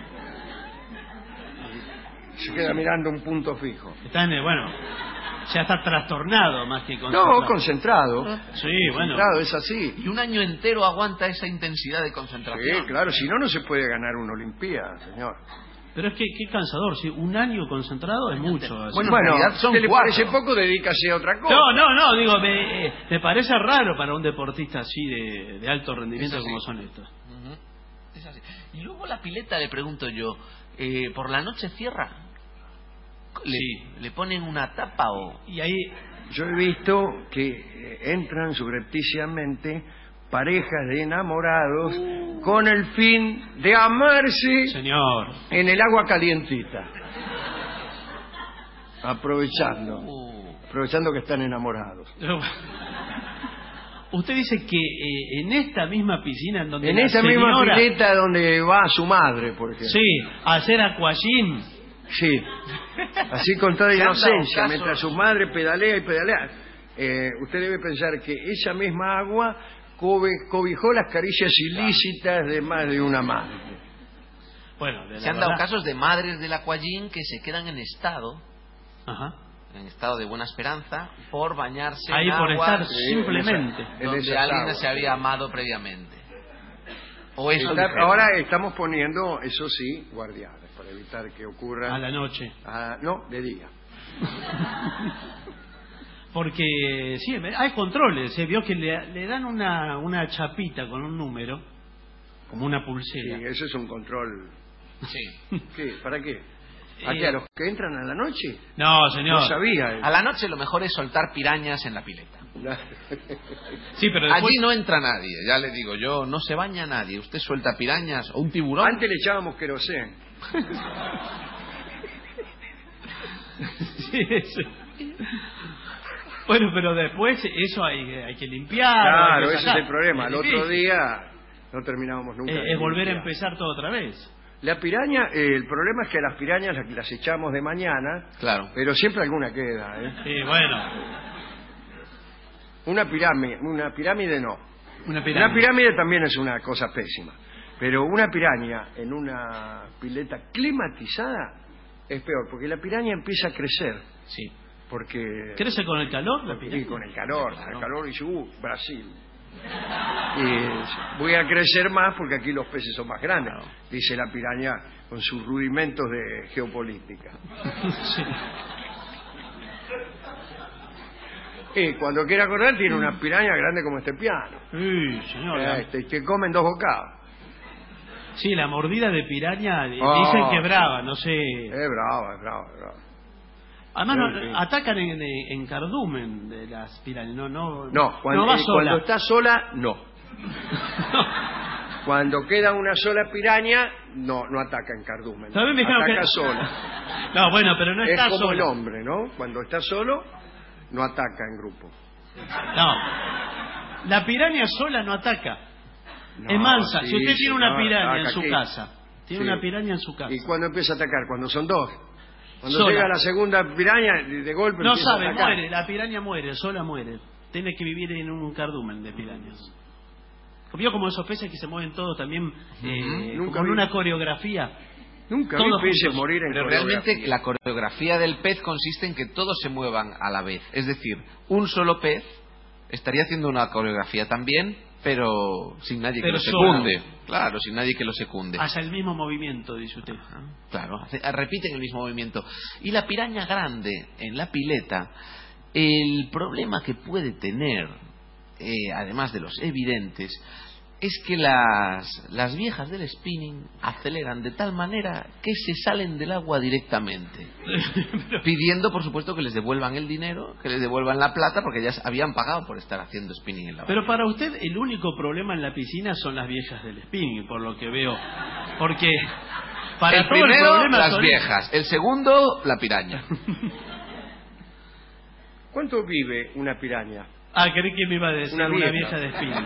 Se queda mirando un punto fijo. Ya está trastornado más que concentrado. No, concentrado. Sí, bueno. Concentrado, es así. Y un año entero aguanta esa intensidad de concentración. Sí, claro, si no, no se puede ganar una Olimpiada, señor. Pero es que qué cansador, ¿sí? Un año concentrado es mucho. Bueno, en realidad son ¿te le parece poco? Dedícase a otra cosa. No, digo, me parece raro para un deportista así de alto rendimiento como son estos. Es así. Y luego la pileta, le pregunto yo, ¿por la noche cierra? ¿Le ponen una tapa o...? Y ahí... Yo he visto que entran subrepticiamente parejas de enamorados con el fin de amarse, señor, en el agua calientita, aprovechando que están enamorados. Usted dice que en esta misma piscina en donde esta misma pileta donde va su madre, por ejemplo. Sí, a hacer aquagym. Sí, así con toda inocencia, mientras su madre pedalea y pedalea. Usted debe pensar que esa misma agua cobijó las caricias ilícitas de más de una madre. Bueno, se han dado casos de madres del aquagym que se quedan en estado, en estado de buena esperanza, por bañarse ahí en por agua, estar simplemente donde alguien se había amado previamente. O eso ahora estamos poniendo, eso sí, guardianes para evitar que ocurra a la noche. No, de día. Porque sí, hay controles. Se vio que le dan una chapita con un número, como una pulsera. Sí, eso es un control. Sí. ¿Qué? ¿Para qué? ¿A qué? ¿A los que entran a la noche? No, señor. No sabía eso. A la noche lo mejor es soltar pirañas en la pileta. Sí, pero después... Allí no entra nadie, ya le digo yo, no se baña nadie. Usted suelta pirañas o un tiburón. Antes le echábamos querosén. Sí. Bueno, pero después eso hay que limpiar. Claro, ese es el problema. El otro día no terminábamos nunca. Es volver a empezar todo otra vez. La piraña, el problema es que a las pirañas las echamos de mañana, claro, pero siempre alguna queda. Sí, bueno. Una pirámide no. Una pirámide también es una cosa pésima. Pero una piraña en una pileta climatizada es peor, porque la piraña empieza a crecer. Sí. Porque ¿Crece con el calor la piraña? Sí, con el calor. El calor dice, Brasil. Y voy a crecer más porque aquí los peces son más grandes, dice la piraña con sus rudimentos de geopolítica. Sí. Y cuando quiere acordar tiene una piraña grande como este piano. Sí, señor. Que comen 2 bocados. Sí, la mordida de piraña dicen que es brava, no sé. Es brava. Además atacan en cardumen de las pirañas, no, cuando está sola, no. Cuando queda una sola piraña, no ataca en cardumen. Ataca sola. No, bueno, pero no está sola. Es como el hombre, ¿no? Cuando está solo, no ataca en grupo. No, la piraña sola no ataca. No, es mansa. Si usted tiene una piraña en su casa, una piraña en su casa. ¿Y cuándo empieza a atacar? Cuando son 2. Cuando llega la segunda piraña, de golpe no empieza sabe, a atacar. muere, la piraña muere, sola muere. Tiene que vivir en un cardumen de pirañas. ¿Vio como esos peces que se mueven todos también con una coreografía? Nunca vi peces morir en coreografía. Pero realmente la coreografía del pez consiste en que todos se muevan a la vez. Es decir, un solo pez estaría haciendo una coreografía también, pero sin nadie que lo secunde. Claro, sin nadie que lo secunde. Hace el mismo movimiento, dice usted. Claro, repiten el mismo movimiento. Y la piraña grande en la pileta, el problema que puede tener, además de los evidentes, es que las viejas del spinning aceleran de tal manera que se salen del agua directamente, pidiendo por supuesto que les devuelvan el dinero, que les devuelvan la plata, porque ya habían pagado por estar haciendo spinning en la Pero para usted el único problema en la piscina son las viejas del spinning, por lo que veo, porque para el todo primero el problema las son viejas, el segundo la piraña. ¿Cuánto vive una piraña? Creí que me iba a decir una vieja de spinning.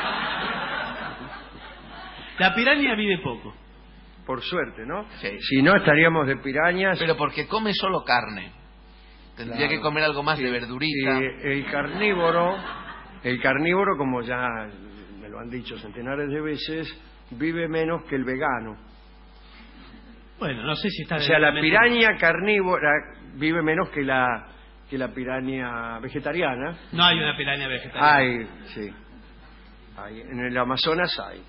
La piraña vive poco. Por suerte, ¿no? Sí. Si no, estaríamos de pirañas. Pero porque come solo carne. Tendría que comer algo más de verdurita. El carnívoro, como ya me lo han dicho centenares de veces, vive menos que el vegano. Bueno, no sé si está... O sea, la piraña carnívora vive menos que la piraña vegetariana. No hay una piraña vegetariana. Hay, sí. En el Amazonas hay.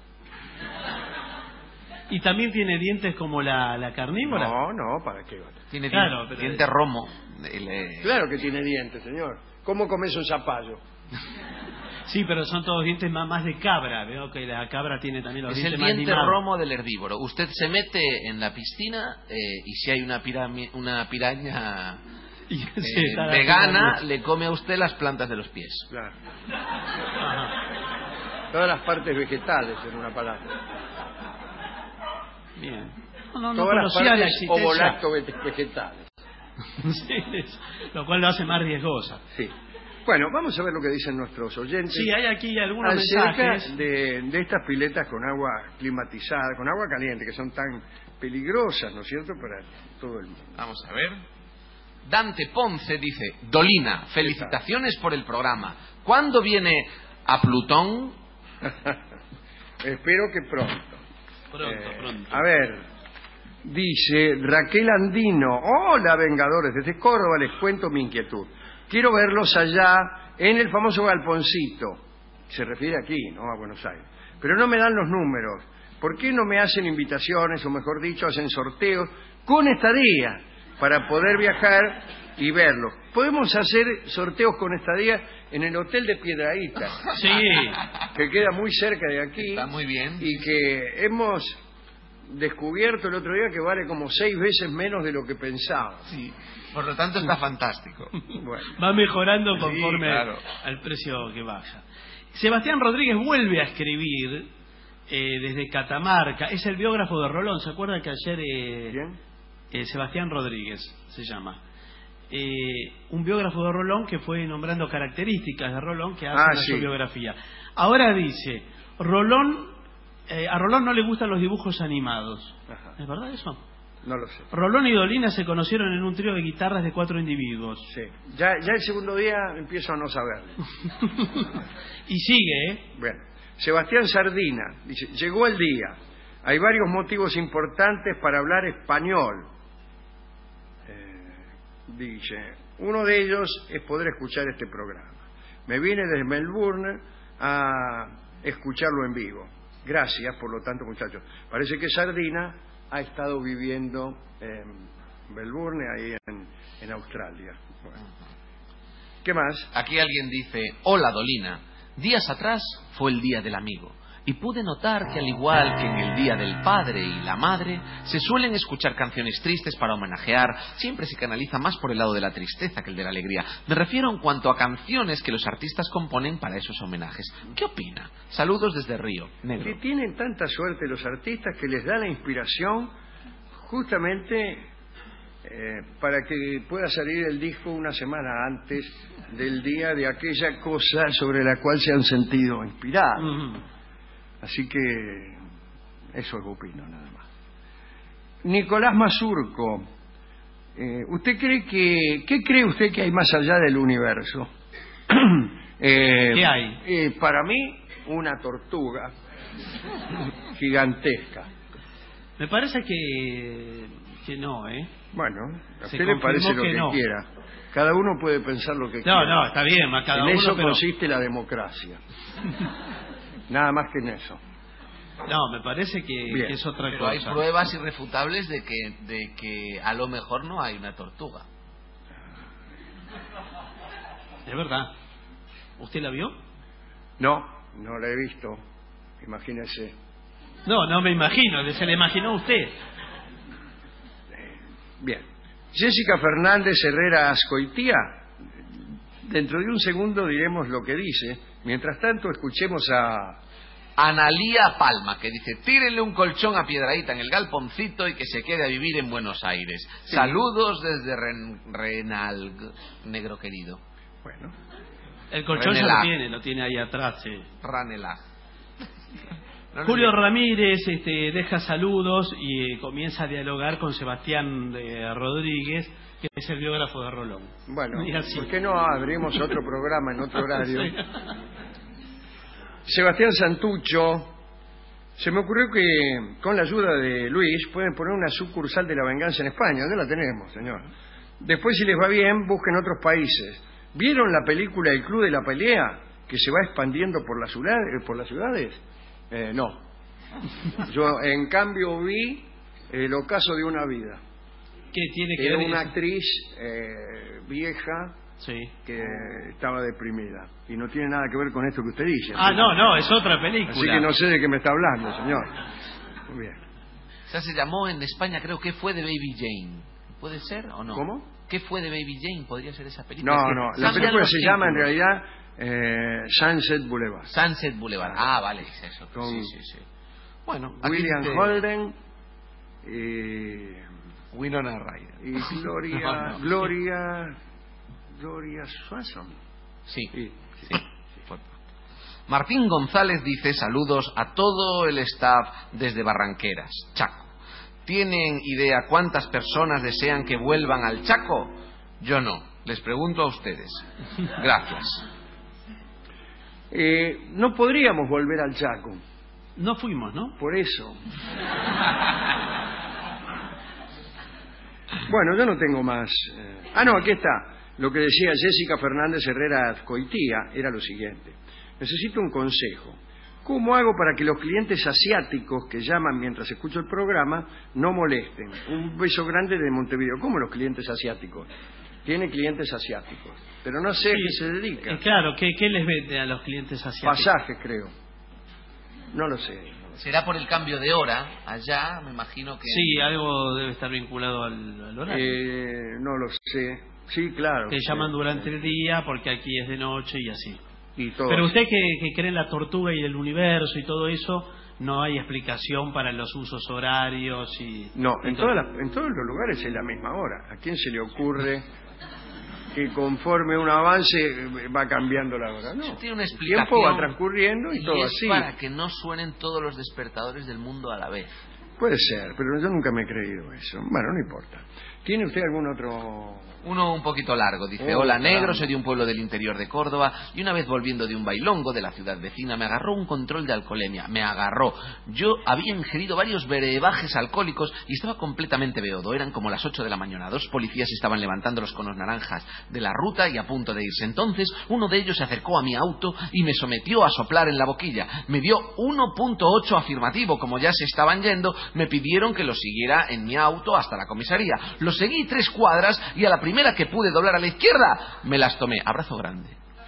¿Y también tiene dientes como la carnívora? No, ¿para qué? Tiene pero... diente romo. Claro que tiene dientes, señor. ¿Cómo comes un zapallo? Sí, pero son todos dientes más de cabra. Veo que la cabra tiene también los dientes más limados. Es el diente romo del herbívoro. Usted se mete en la piscina y si hay una piraña vegana, le come a usted las plantas de los pies. Claro. Todas las partes vegetales, en una palabra. Bien. No todas las partes vegetales. Sí, lo cual lo hace más riesgosa. Sí. Bueno, vamos a ver lo que dicen nuestros oyentes. Sí, hay aquí algunos acerca mensajes de estas piletas con agua climatizada, con agua caliente, que son tan peligrosas, ¿no es cierto?, para todo el mundo. Vamos a ver. Dante Ponce dice: Dolina, felicitaciones por el programa. ¿Cuándo viene a Plutón? Espero que pronto. Pronto. A ver, dice Raquel Andino: hola, Vengadores, desde Córdoba les cuento mi inquietud. Quiero verlos allá en el famoso galponcito. Se refiere aquí, ¿no?, a Buenos Aires. Pero no me dan los números. ¿Por qué no me hacen invitaciones, o mejor dicho, hacen sorteos con estadía para poder viajar y verlos? Podemos hacer sorteos con estadía en el Hotel de Piedrahíta. Sí. Que queda muy cerca de aquí. Está muy bien. Y que hemos descubierto el otro día que vale como 6 veces menos de lo que pensaba. Sí. Por lo tanto está fantástico. Bueno. Va mejorando conforme claro, al precio que baja. Sebastián Rodríguez vuelve a escribir desde Catamarca. Es el biógrafo de Rolón. ¿Se acuerdan que ayer... ¿Quién? Sebastián Rodríguez se llama. Un biógrafo de Rolón que fue nombrando características de Rolón que hace su biografía. Ahora dice, a Rolón no le gustan los dibujos animados. Ajá. ¿Es verdad eso? No lo sé. Rolón y Dolina se conocieron en un trío de guitarras de 4 individuos. Sí. Ya el segundo día empiezo a no saberlo. Y sigue, Bueno, Sebastián Sardina dice: llegó el día. Hay varios motivos importantes para hablar español. Dice: uno de ellos es poder escuchar este programa. Me vine desde Melbourne a escucharlo en vivo. Gracias, por lo tanto, muchachos. Parece que Sardina ha estado viviendo en Melbourne, ahí en Australia. Bueno. ¿Qué más? Aquí alguien dice: hola, Dolina. Días atrás fue el Día del Amigo. Y pude notar que al igual que en el Día del Padre y la Madre, se suelen escuchar canciones tristes para homenajear. Siempre se canaliza más por el lado de la tristeza que el de la alegría. Me refiero en cuanto a canciones que los artistas componen para esos homenajes. ¿Qué opina? Saludos desde Río Negro. Que tienen tanta suerte los artistas que les da la inspiración justamente para que pueda salir el disco una semana antes del día de aquella cosa sobre la cual se han sentido inspirados. Así que eso es opino, nada más. Nicolás Mazurco, ¿usted cree qué cree usted que hay más allá del universo? ¿Qué hay? Para mí, una tortuga gigantesca. Me parece que no, Bueno, a usted le parece lo que quiera. Cada uno puede pensar lo que quiera. No, está bien, cada uno. En eso consiste la democracia. Nada más que en eso. No, me parece que es otra cosa. Hay pruebas irrefutables de que a lo mejor no hay una tortuga. Es verdad. ¿Usted la vio? No la he visto. Imagínese. No me imagino. Se la imaginó usted. Bien. Jessica Fernández Herrera Azcoitía. Dentro de un segundo diremos lo que dice. Mientras tanto, escuchemos a Analía Palma, que dice: tírenle un colchón a Piedrahíta en el galponcito y que se quede a vivir en Buenos Aires. Sí. Saludos desde Renal, negro querido. Bueno. El colchón ya lo tiene ahí atrás, sí. Ranelá. Julio Ramírez deja saludos y comienza a dialogar con Sebastián Rodríguez, que es el biógrafo de Rolón. Bueno, ¿por qué no abrimos otro programa en otro horario? Sí. Sebastián Santucho, se me ocurrió que con la ayuda de Luis pueden poner una sucursal de La Venganza en España. ¿Dónde la tenemos, señor? Después, si les va bien, busquen otros países. ¿Vieron la película El Club de la Pelea, que se va expandiendo por las ciudades? No. Yo, en cambio, vi El Ocaso de una Vida. ¿Qué tiene que ver? Era una actriz vieja, sí, que estaba deprimida. Y no tiene nada que ver con esto que usted dice. No, es otra película. Así que no sé de qué me está hablando, señor. Muy bien. Ya se llamó en España, creo que fue de Baby Jane. ¿Puede ser o no? ¿Cómo? ¿Qué fue de Baby Jane? ¿Podría ser esa película? No, la película se llama en realidad Sunset Boulevard. Sunset Boulevard. Vale, es eso. Con sí. Bueno, William Holden y Winona Ryder. Y Gloria Swanson. Sí. Martín González dice: saludos a todo el staff desde Barranqueras, Chaco. ¿Tienen idea cuántas personas desean que vuelvan al Chaco? Yo no. Les pregunto a ustedes. Gracias. No podríamos volver al Chaco. No fuimos, ¿no? Por eso. Bueno, yo no tengo más. No, aquí está. Lo que decía Jessica Fernández Herrera Azcoitía era lo siguiente. Necesito un consejo. ¿Cómo hago para que los clientes asiáticos que llaman mientras escucho el programa no molesten? Un beso grande de Montevideo. ¿Cómo los clientes asiáticos? Tiene clientes asiáticos, pero no sé a qué se dedica. Claro, ¿qué les vende a los clientes asiáticos? Pasajes, creo. No lo sé. ¿Será por el cambio de hora? Allá, me imagino que... Sí, algo debe estar vinculado al horario. No lo sé. Sí, claro. Te llaman durante el día porque aquí es de noche y así. Y todo. Pero usted que cree en la tortuga y el universo y todo eso, no hay explicación para los usos horarios y... No, en todos los lugares es la misma hora. ¿A quién se le ocurre que conforme un avance va cambiando la hora? No, tiene una explicación. El tiempo va transcurriendo y todo así. Para que no suenen todos los despertadores del mundo a la vez. Puede ser, pero yo nunca me he creído eso. Bueno, no importa. ¿Tiene usted algún otro...? Uno un poquito largo, dice: hola negro, soy de un pueblo del interior de Córdoba y una vez volviendo de un bailongo de la ciudad vecina me agarró un control de alcoholemia, yo había ingerido varios brebajes alcohólicos y estaba completamente beodo, eran como las 8 de la mañana, 2 policías estaban levantando los conos naranjas de la ruta y a punto de irse, entonces uno de ellos se acercó a mi auto y me sometió a soplar en la boquilla, me dio 1.8 afirmativo, como ya se estaban yendo, me pidieron que lo siguiera en mi auto hasta la comisaría, lo seguí 3 cuadras y a la primera que pude doblar a la izquierda, me las tomé. Abrazo grande.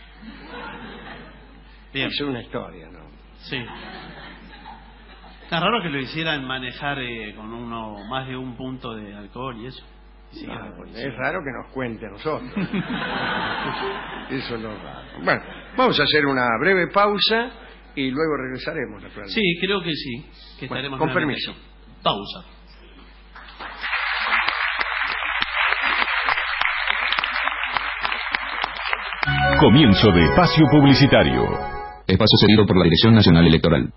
Bien. Es una historia, ¿no? Sí. Está raro que lo hicieran manejar con más de un punto de alcohol y eso. Sí, es raro que nos cuente a nosotros. Eso no es raro. Bueno, vamos a hacer una breve pausa y luego regresaremos. Sí, creo que sí. Que estaremos con permiso. Pausa. Comienzo de espacio publicitario. Espacio cedido por la Dirección Nacional Electoral.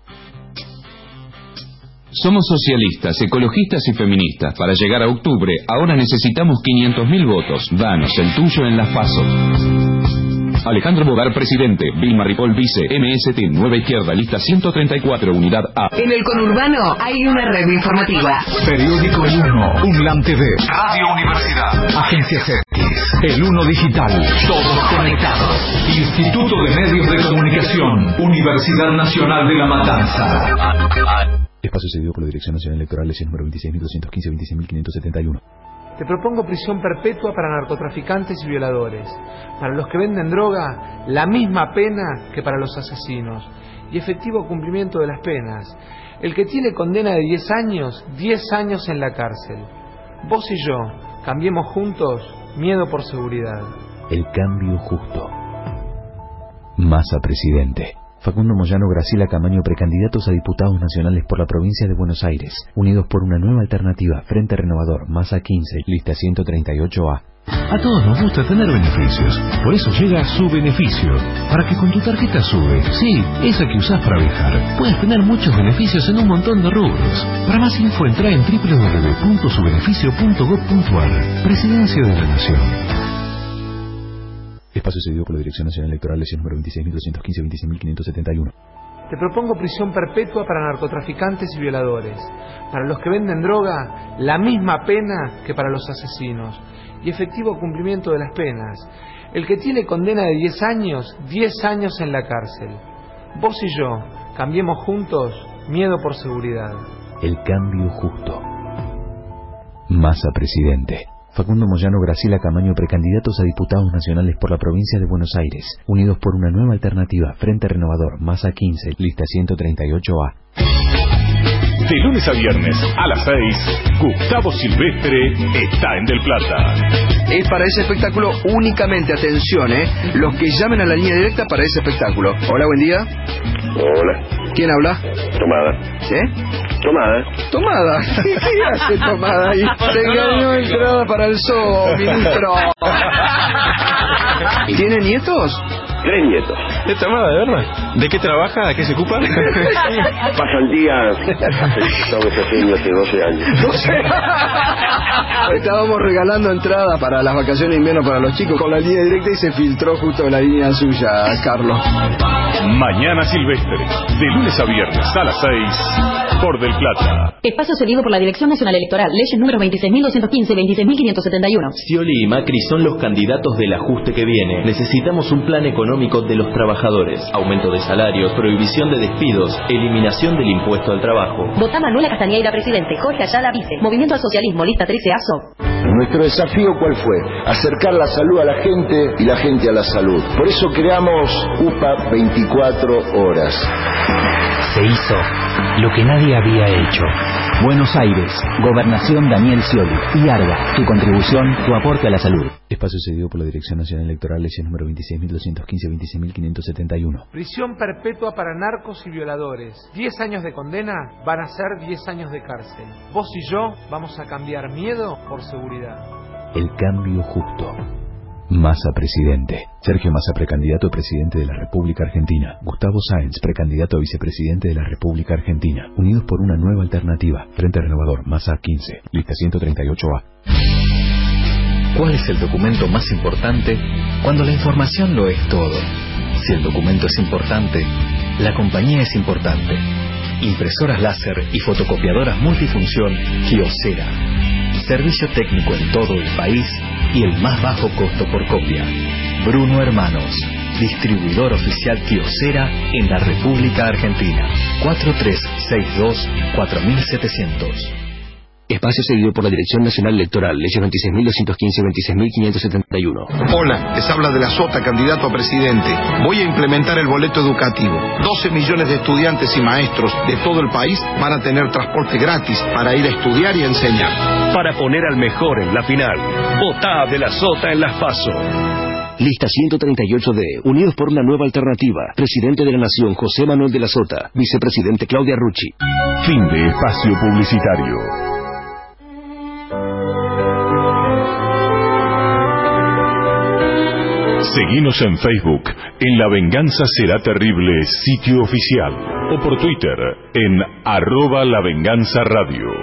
Somos socialistas, ecologistas y feministas. Para llegar a octubre, ahora necesitamos 500.000 votos. Danos el tuyo en las PASO. Alejandro Bogar, presidente. Vilma Ripoll, vice. MST, Nueva Izquierda, lista 134, unidad A. En el conurbano hay una red informativa. Periódico El Uno, UNLAM TV, Radio Universidad, Agencia CETIS, El Uno Digital, todos conectados. Instituto de Medios de Comunicación, Universidad Nacional de La Matanza. Espacio cedido por la Dirección Nacional Electoral, leyes número 26.215, 26.571. Te propongo prisión perpetua para narcotraficantes y violadores. Para los que venden droga, la misma pena que para los asesinos. Y efectivo cumplimiento de las penas. El que tiene condena de 10 años, 10 años en la cárcel. Vos y yo, cambiemos juntos miedo por seguridad. El cambio justo. Massa presidente. Facundo Moyano, Graciela Camaño, precandidatos a diputados nacionales por la provincia de Buenos Aires, unidos por una nueva alternativa, Frente Renovador, Masa 15, lista 138A. A todos nos gusta tener beneficios, por eso llega Su Beneficio, para que con tu tarjeta SUBE, sí, esa que usás para viajar, puedes tener muchos beneficios en un montón de rubros. Para más info entra en www.subeneficio.gov.ar. Presidencia de la Nación. Espacio cedido por la Dirección Nacional Electoral, lesión número 26.215-26.571. Te propongo prisión perpetua para narcotraficantes y violadores. Para los que venden droga, la misma pena que para los asesinos. Y efectivo cumplimiento de las penas. El que tiene condena de 10 años, 10 años en la cárcel. Vos y yo, cambiemos juntos miedo por seguridad. El cambio justo. Masa Presidente. Facundo Moyano, Graciela Camaño, precandidatos a diputados nacionales por la provincia de Buenos Aires, unidos por una nueva alternativa, Frente Renovador, Masa 15, lista 138A. De lunes a viernes a las 6, Gustavo Silvestre está en Del Plata. Es para ese espectáculo únicamente, atención, los que llamen a la línea directa para ese espectáculo. Hola, buen día. Hola. ¿Quién habla? Tomada. Tomada. Tomada. ¿Qué hace Tomada ahí? Se engañó entrada para el zoo, ministro. ¿Tiene nietos? 3 nietos. ¿Es Tomada, de verdad? ¿De qué trabaja? ¿De qué se ocupa? Pasantía. Estamos haciendo hace 12 años. Estábamos regalando entrada para las vacaciones de invierno para los chicos con la línea directa y se filtró justo la línea suya, Carlos. Mañana Silvestre, de lunes a viernes a las 6, por Del Plata. Espacio cedido por la Dirección Nacional Electoral, leyes número 26.215 y 26.571. Scioli y Macri son los candidatos del ajuste que viene. Necesitamos un plan económico de los trabajadores, aumento de salarios, prohibición de despidos, eliminación del impuesto al trabajo. Votá Manuela Castañeira, presidente, Jorge Ayala, vice, Movimiento al Socialismo, lista 13ASO. Nuestro desafío, ¿cuál fue? Acercar la salud a la gente y la gente a la salud. Por eso creamos UPA 24 horas. Se hizo lo que nadie había hecho. Buenos Aires, Gobernación Daniel Scioli. Y ARGA, tu contribución, tu aporte a la salud. Espacio cedido por la Dirección Nacional Electoral, lesión número 26.215-26.571. Prisión perpetua para narcos y violadores. 10 años de condena van a ser 10 años de cárcel. Vos y yo vamos a cambiar miedo por seguridad. El cambio justo. Masa Presidente. Sergio Massa, precandidato a presidente de la República Argentina. Gustavo Sáenz, precandidato a vicepresidente de la República Argentina. Unidos por una nueva alternativa. Frente Renovador, Masa 15, lista 138A. ¿Cuál es el documento más importante cuando la información lo es todo? Si el documento es importante, la compañía es importante. Impresoras láser y fotocopiadoras multifunción Kyocera. Servicio técnico en todo el país y el más bajo costo por copia. Bruno Hermanos, distribuidor oficial Kyocera en la República Argentina. 4362-4700. Espacio cedido por la Dirección Nacional Electoral, leyes 26.215-26.571. Hola, les habla de la Sota, candidato a presidente. Voy a implementar el boleto educativo. 12 millones de estudiantes y maestros de todo el país van a tener transporte gratis para ir a estudiar y a enseñar. Para poner al mejor en la final, votá de la Sota en las PASO. Lista 138D, unidos por una nueva alternativa. Presidente de la Nación, José Manuel de la Sota. Vicepresidente, Claudia Rucci. Fin de espacio publicitario. Seguinos en Facebook, en La Venganza Será Terrible, sitio oficial, o por Twitter, en @lavenganzaradio.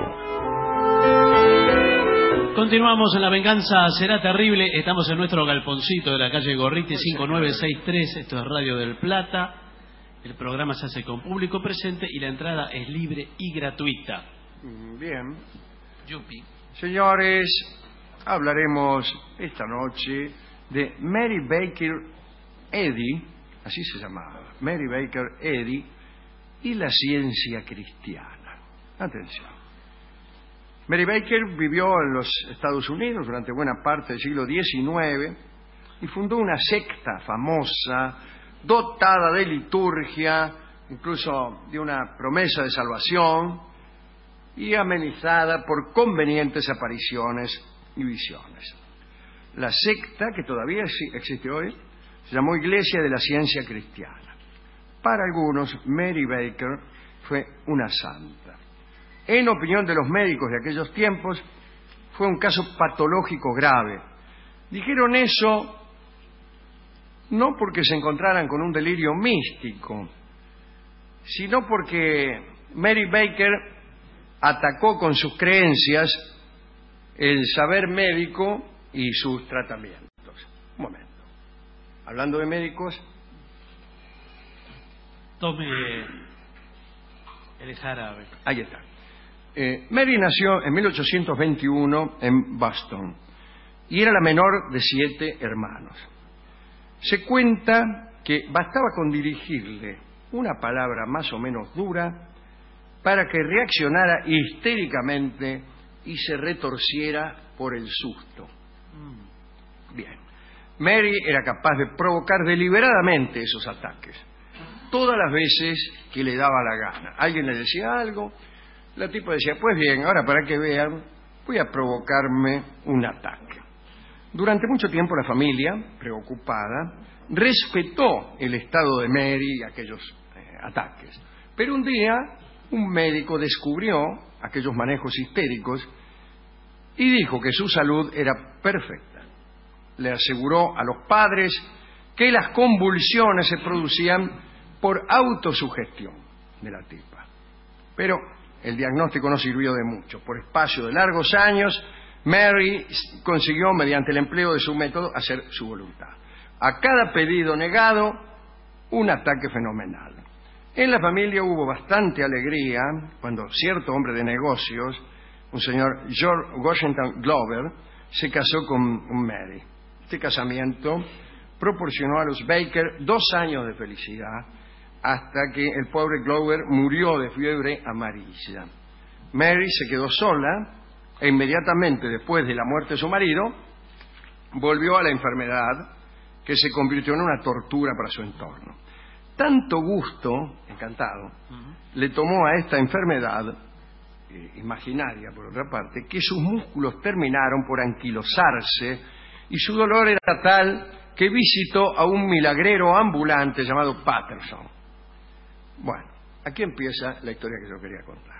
Continuamos en La Venganza Será Terrible. Estamos en nuestro galponcito de la calle Gorriti 5963. Esto es Radio del Plata. El programa se hace con público presente y la entrada es libre y gratuita. Bien. Yupi. Señores, hablaremos esta noche de Mary Baker Eddy, así se llamaba, Mary Baker Eddy, y la ciencia cristiana. Atención. Mary Baker vivió en los Estados Unidos durante buena parte del siglo XIX y fundó una secta famosa, dotada de liturgia, incluso de una promesa de salvación, y amenizada por convenientes apariciones y visiones. La secta, que todavía existe hoy, se llamó Iglesia de la Ciencia Cristiana. para algunos, Mary Baker fue una santa. En opinión de los médicos de aquellos tiempos, fue un caso patológico grave. Dijeron eso no porque se encontraran con un delirio místico, sino porque Mary Baker atacó con sus creencias el saber médico y sus tratamientos. Un momento. Hablando de médicos... Tome el jarabe. Ahí está. Mary nació en 1821 en Boston y era la menor de 7 hermanos. Se cuenta que bastaba con dirigirle una palabra más o menos dura para que reaccionara histéricamente y se retorciera por el susto. Bien. Mary era capaz de provocar deliberadamente esos ataques, todas las veces que le daba la gana. Alguien le decía algo, la tipa decía, pues bien, ahora para que vean, voy a provocarme un ataque. Durante mucho tiempo la familia, preocupada, respetó el estado de Mary y aquellos ataques. Pero un día, un médico descubrió aquellos manejos histéricos y dijo que su salud era perfecta. Le aseguró a los padres que las convulsiones se producían por autosugestión de la tipa. Pero el diagnóstico no sirvió de mucho. Por espacio de largos años, Mary consiguió, mediante el empleo de su método, hacer su voluntad. A cada pedido negado, un ataque fenomenal. En la familia hubo bastante alegría cuando cierto hombre de negocios, un señor George Washington Glover, se casó con Mary. Este casamiento proporcionó a los Baker 2 años de felicidad hasta que el pobre Glover murió de fiebre amarilla. Mary se quedó sola e inmediatamente después de la muerte de su marido volvió a la enfermedad que se convirtió en una tortura para su entorno. Tanto gusto, encantado, le tomó a esta enfermedad, imaginaria por otra parte, que sus músculos terminaron por anquilosarse y su dolor era tal que visitó a un milagrero ambulante llamado Patterson. Bueno, aquí empieza la historia que yo quería contar.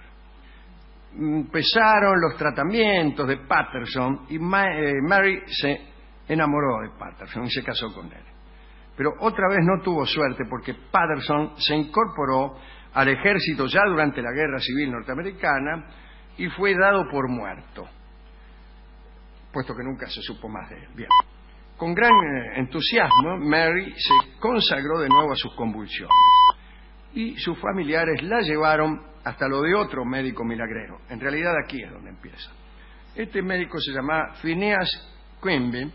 Empezaron los tratamientos de Patterson y Mary se enamoró de Patterson y se casó con él. Pero otra vez no tuvo suerte porque Patterson se incorporó al ejército ya durante la Guerra Civil Norteamericana y fue dado por muerto, puesto que nunca se supo más de él. Bien. Con gran entusiasmo, Mary se consagró de nuevo a sus convulsiones y sus familiares la llevaron hasta lo de otro médico milagrero. En realidad aquí es donde empieza. Este médico se llamaba Phineas Quimby.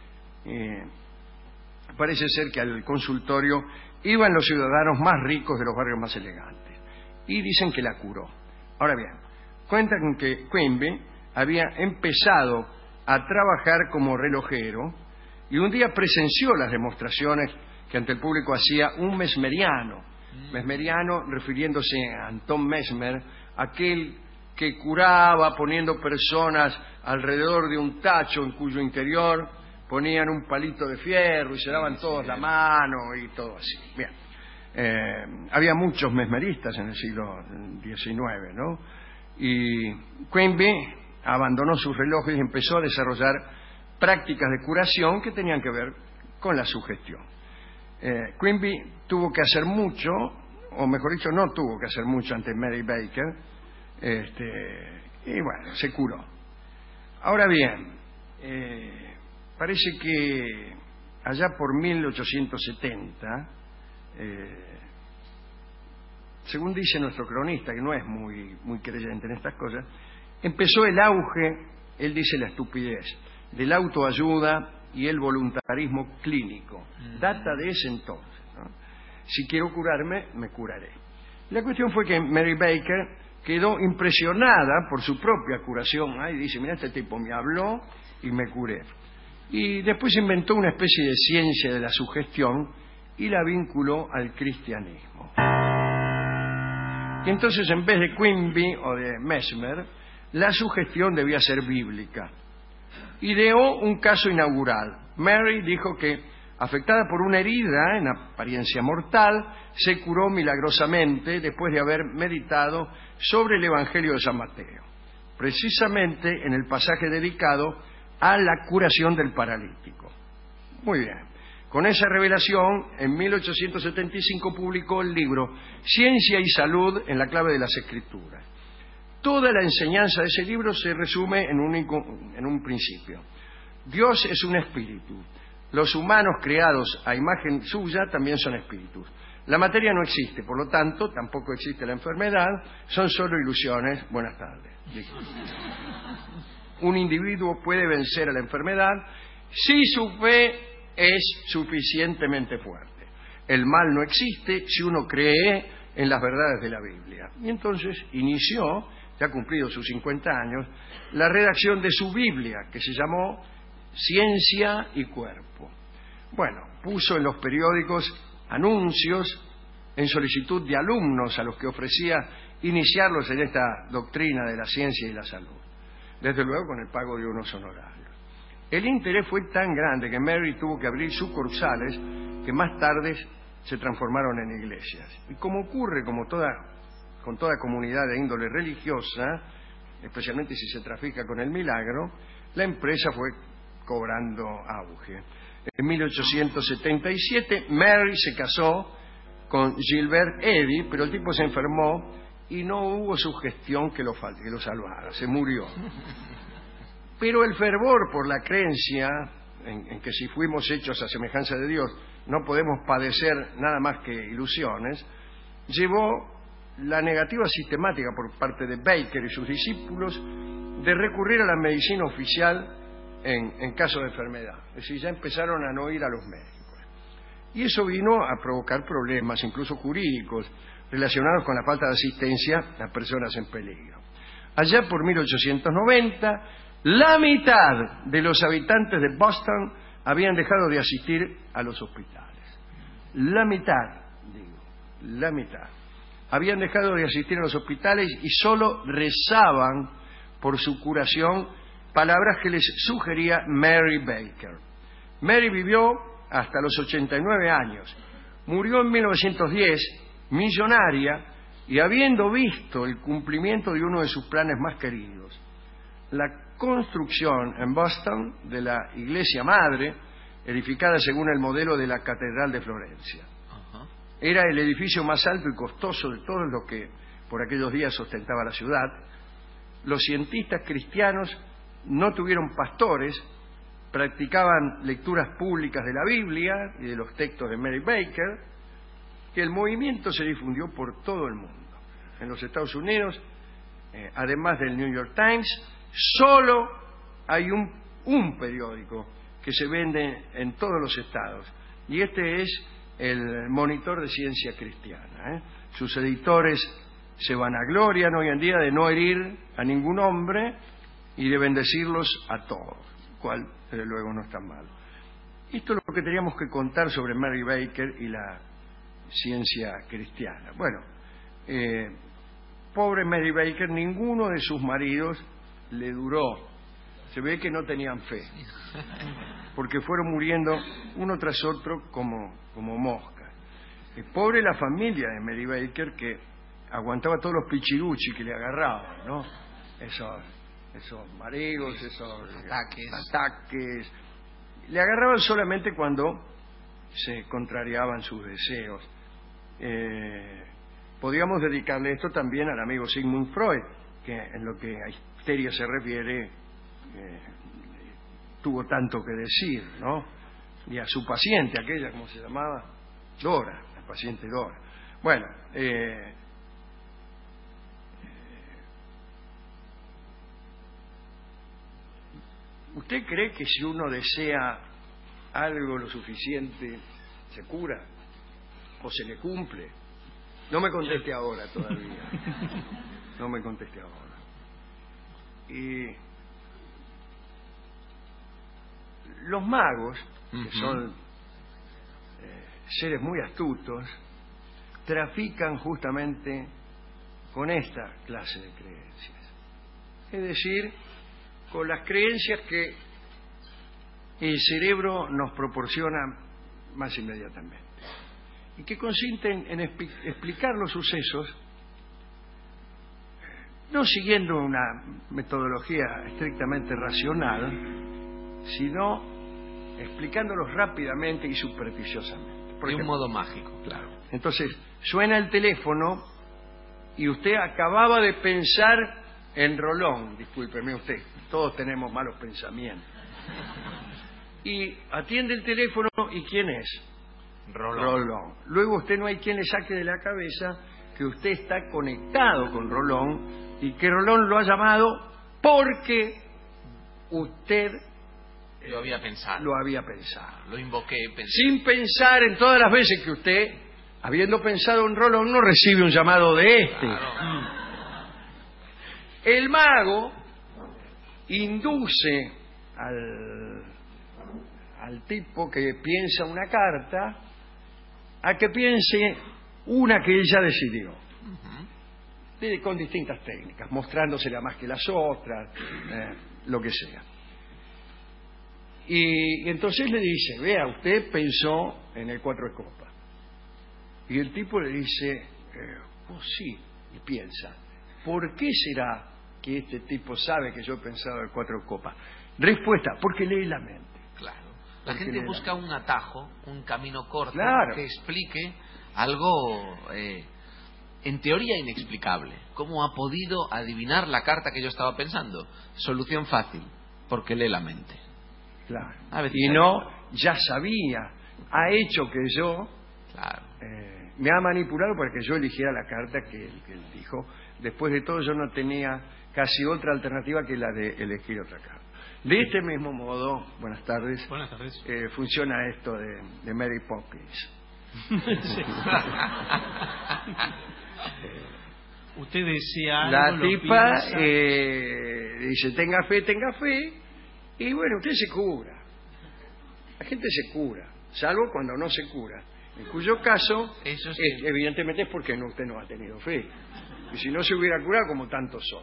Parece ser que al consultorio iban los ciudadanos más ricos de los barrios más elegantes y dicen que la curó. Ahora bien, cuentan que Quimby había empezado a trabajar como relojero y un día presenció las demostraciones que ante el público hacía un mesmeriano. Mesmeriano refiriéndose a Anton Mesmer, aquel que curaba poniendo personas alrededor de un tacho en cuyo interior ponían un palito de fierro y se daban todos la mano y todo así. Bien. Había muchos mesmeristas en el siglo XIX, ¿no? Y Quimby abandonó sus relojes y empezó a desarrollar prácticas de curación que tenían que ver con la sugestión. Quimby tuvo que hacer mucho, o mejor dicho, no tuvo que hacer mucho ante Mary Baker, y bueno, se curó. Ahora bien, parece que allá por 1870, según dice nuestro cronista, que no es muy creyente en estas cosas, empezó el auge, él dice la estupidez, de la autoayuda y el voluntarismo clínico. Data de ese entonces, ¿no? Si quiero curarme, me curaré. La cuestión fue que Mary Baker quedó impresionada por su propia curación. Y dice, mira, este tipo me habló y me curé. Y después inventó una especie de ciencia de la sugestión y la vinculó al cristianismo. Y entonces, en vez de Quimby o de Mesmer, la sugestión debía ser bíblica. Ideó un caso inaugural. Mary dijo que Afectada por una herida en apariencia mortal, se curó milagrosamente después de haber meditado sobre el Evangelio de San Mateo, precisamente en el pasaje dedicado a la curación del paralítico. Muy bien. Con esa revelación, en 1875 publicó el libro Ciencia y Salud en la clave de las Escrituras. Toda la enseñanza de ese libro se resume en un principio. Dios es un espíritu. Los humanos creados a imagen suya también son espíritus. La materia no existe, por lo tanto, tampoco existe la enfermedad, son solo ilusiones. Buenas tardes. Un individuo puede vencer a la enfermedad si su fe es suficientemente fuerte. El mal no existe si uno cree en las verdades de la Biblia. Y entonces inició, ya ha cumplido sus 50 años, la redacción de su Biblia, que se llamó Ciencia y Cuerpo. Bueno, puso en los periódicos anuncios en solicitud de alumnos a los que ofrecía iniciarlos en esta doctrina de la ciencia y la salud, desde luego con el pago de unos honorarios. El interés fue tan grande que Mary tuvo que abrir sucursales que más tarde se transformaron en iglesias. Y como ocurre con toda comunidad de índole religiosa, especialmente si se trafica con el milagro, la empresa fue cobrando auge. En 1877 Mary se casó con Gilbert Eddy, pero el tipo se enfermó y no hubo sugestión que lo salvara, se murió. Pero el fervor por la creencia en que si fuimos hechos a semejanza de Dios no podemos padecer nada más que ilusiones, llevó la negativa sistemática por parte de Baker y sus discípulos de recurrir a la medicina oficial en caso de enfermedad. Es decir, ya empezaron a no ir a los médicos. Y eso vino a provocar problemas, incluso jurídicos, relacionados con la falta de asistencia a personas en peligro. Allá por 1890, la mitad de los habitantes de Boston habían dejado de asistir a los hospitales. La mitad. Habían dejado de asistir a los hospitales y solo rezaban por su curación, palabras que les sugería Mary Baker. Mary vivió hasta los 89 años. Murió en 1910, millonaria, y habiendo visto el cumplimiento de uno de sus planes más queridos, la construcción en Boston de la iglesia madre, edificada según el modelo de la Catedral de Florencia. Era el edificio más alto y costoso de todos los que por aquellos días ostentaba la ciudad. Los cientistas cristianos no tuvieron pastores, practicaban lecturas públicas de la Biblia y de los textos de Mary Baker, que el movimiento se difundió por todo el mundo. En los Estados Unidos, además del New York Times, solo hay un periódico que se vende en todos los estados, y este es el Monitor de Ciencia Cristiana. Sus editores se vanaglorian hoy en día de no herir a ningún hombre y de bendecirlos a todos, cual desde luego no está mal. Esto es lo que teníamos que contar sobre Mary Baker y la ciencia cristiana. Bueno, pobre Mary Baker, ninguno de sus maridos le duró. Se ve que no tenían fe, porque fueron muriendo uno tras otro como moscas. Pobre la familia de Mary Baker, que aguantaba todos los pichiruchi que le agarraban, ¿no? Esos mareos, esos ataques. Le agarraban solamente cuando se contrariaban sus deseos. Podríamos dedicarle esto también al amigo Sigmund Freud, que en lo que a histeria se refiere tuvo tanto que decir, ¿no? Y a su paciente, aquella, ¿cómo se llamaba? Dora, la paciente Dora. Bueno, ¿usted cree que si uno desea algo lo suficiente se cura o se le cumple? No me conteste ahora todavía. No me conteste ahora. Y los magos, que son seres muy astutos, trafican justamente con esta clase de creencias. Es decir, con las creencias que el cerebro nos proporciona más inmediatamente. Y que consisten en explicar los sucesos, no siguiendo una metodología estrictamente racional, sino explicándolos rápidamente y supersticiosamente. De un modo mágico. Claro. Entonces, suena el teléfono y usted acababa de pensar en Rolón. Discúlpeme usted, todos tenemos malos pensamientos. Y atiende el teléfono, ¿y quién es? Rolón. Luego usted no hay quien le saque de la cabeza que usted está conectado con Rolón y que Rolón lo ha llamado porque usted lo había pensado. Lo invoqué. Sin pensar en todas las veces que usted, habiendo pensado en Rolón, no recibe un llamado de este. Claro. El mago induce al tipo que piensa una carta a que piense una que él ya decidió. Con distintas técnicas, mostrándosela más que las otras, lo que sea. Y entonces le dice, vea, usted pensó en el 4 de copa. Y el tipo le dice, sí, y piensa, ¿por qué será que este tipo sabe que yo he pensado en el 4 de copa? Respuesta, porque lee la mente. Claro. La gente busca un atajo, un camino corto, claro, que explique algo en teoría inexplicable. ¿Cómo ha podido adivinar la carta que yo estaba pensando? Solución fácil, porque lee la mente. Claro. Y no, ya sabía, ha hecho que yo, me ha manipulado para que yo eligiera la carta que él dijo. Después de todo, yo no tenía casi otra alternativa que la de elegir otra carta. De este mismo modo, buenas tardes, funciona esto de Mary Poppins. Usted decía la algo, tipa dice, tenga fe, y bueno, usted se cura. La gente se cura, salvo cuando no se cura, en cuyo caso, evidentemente es porque usted no ha tenido fe. Y si no se hubiera curado, como tantos son.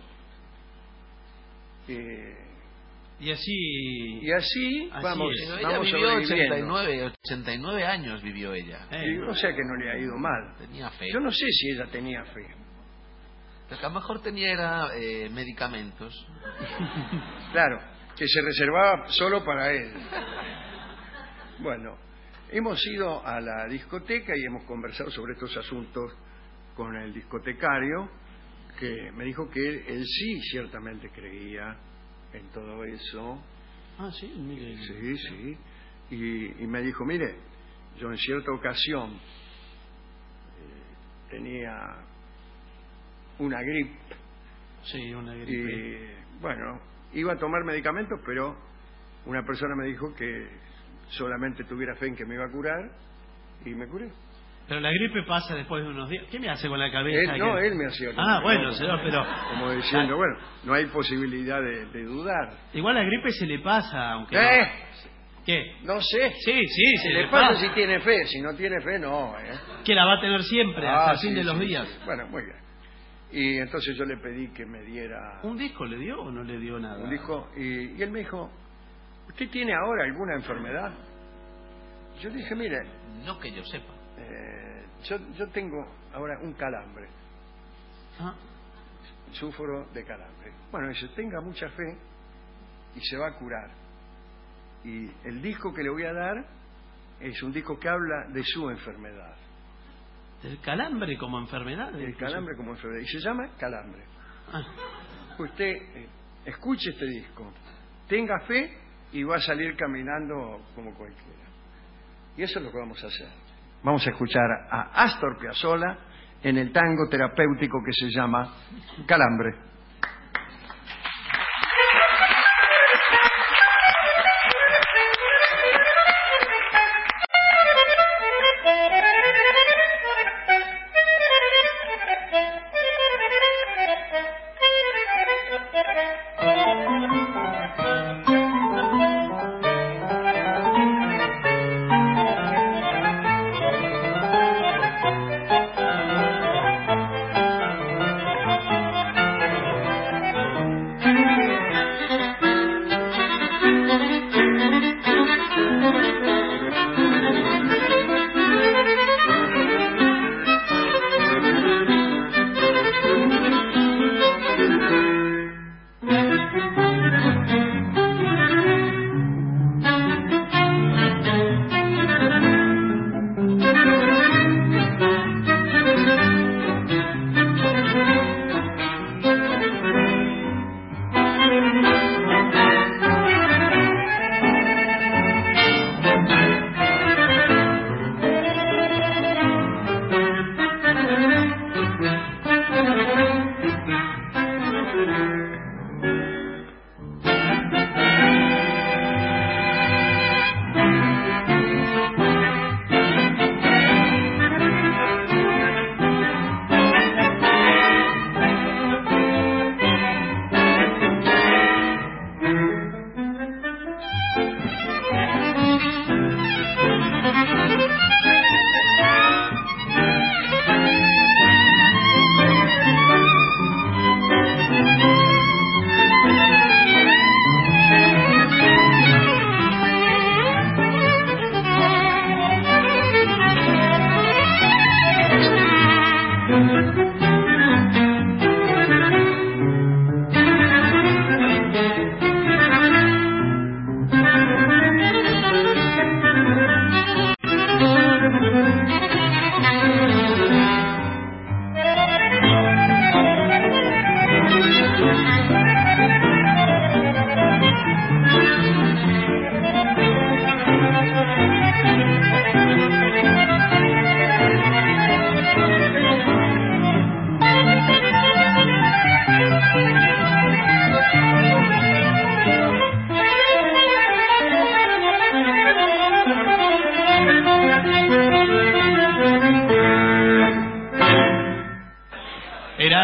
Y así vamos ella vivió 89 años vivió ella. O sea que no le ha ido mal. Tenía fe. Yo no sé si ella tenía fe. Lo que a lo mejor tenía medicamentos. Claro, que se reservaba solo para él. Bueno, hemos ido a la discoteca y hemos conversado sobre estos asuntos con el discotecario, que me dijo que él sí ciertamente creía en todo eso. Sí, mire. Sí. Y me dijo, mire, yo en cierta ocasión tenía una gripe. Sí, una gripe. Y bueno, iba a tomar medicamentos, pero una persona me dijo que solamente tuviera fe en que me iba a curar y me curé. Pero la gripe pasa después de unos días. ¿Qué me hace con la cabeza? Él me hacía. Bueno, señor, pero... Como diciendo, bueno, no hay posibilidad de dudar. Igual la gripe se le pasa, aunque... ¿Qué? No sé. Sí, se le pasa si tiene fe. Si no tiene fe, no. Que la va a tener siempre, hasta el fin de los días. Sí. Bueno, muy bien. Y entonces yo le pedí que me diera... ¿Un disco le dio o no le dio nada? Un disco, y él me dijo, ¿usted tiene ahora alguna enfermedad? Yo le dije, mire... No que yo sepa. Yo tengo ahora un calambre. Sufro de calambre. Bueno, dice, tenga mucha fe y se va a curar. Y el disco que le voy a dar es un disco que habla de su enfermedad. ¿Del calambre como enfermedad? El calambre como enfermedad. Y se llama Calambre. Usted escuche este disco, tenga fe y va a salir caminando como cualquiera. Y eso es lo que vamos a hacer. Vamos a escuchar a Astor Piazzolla en el tango terapéutico que se llama Calambre.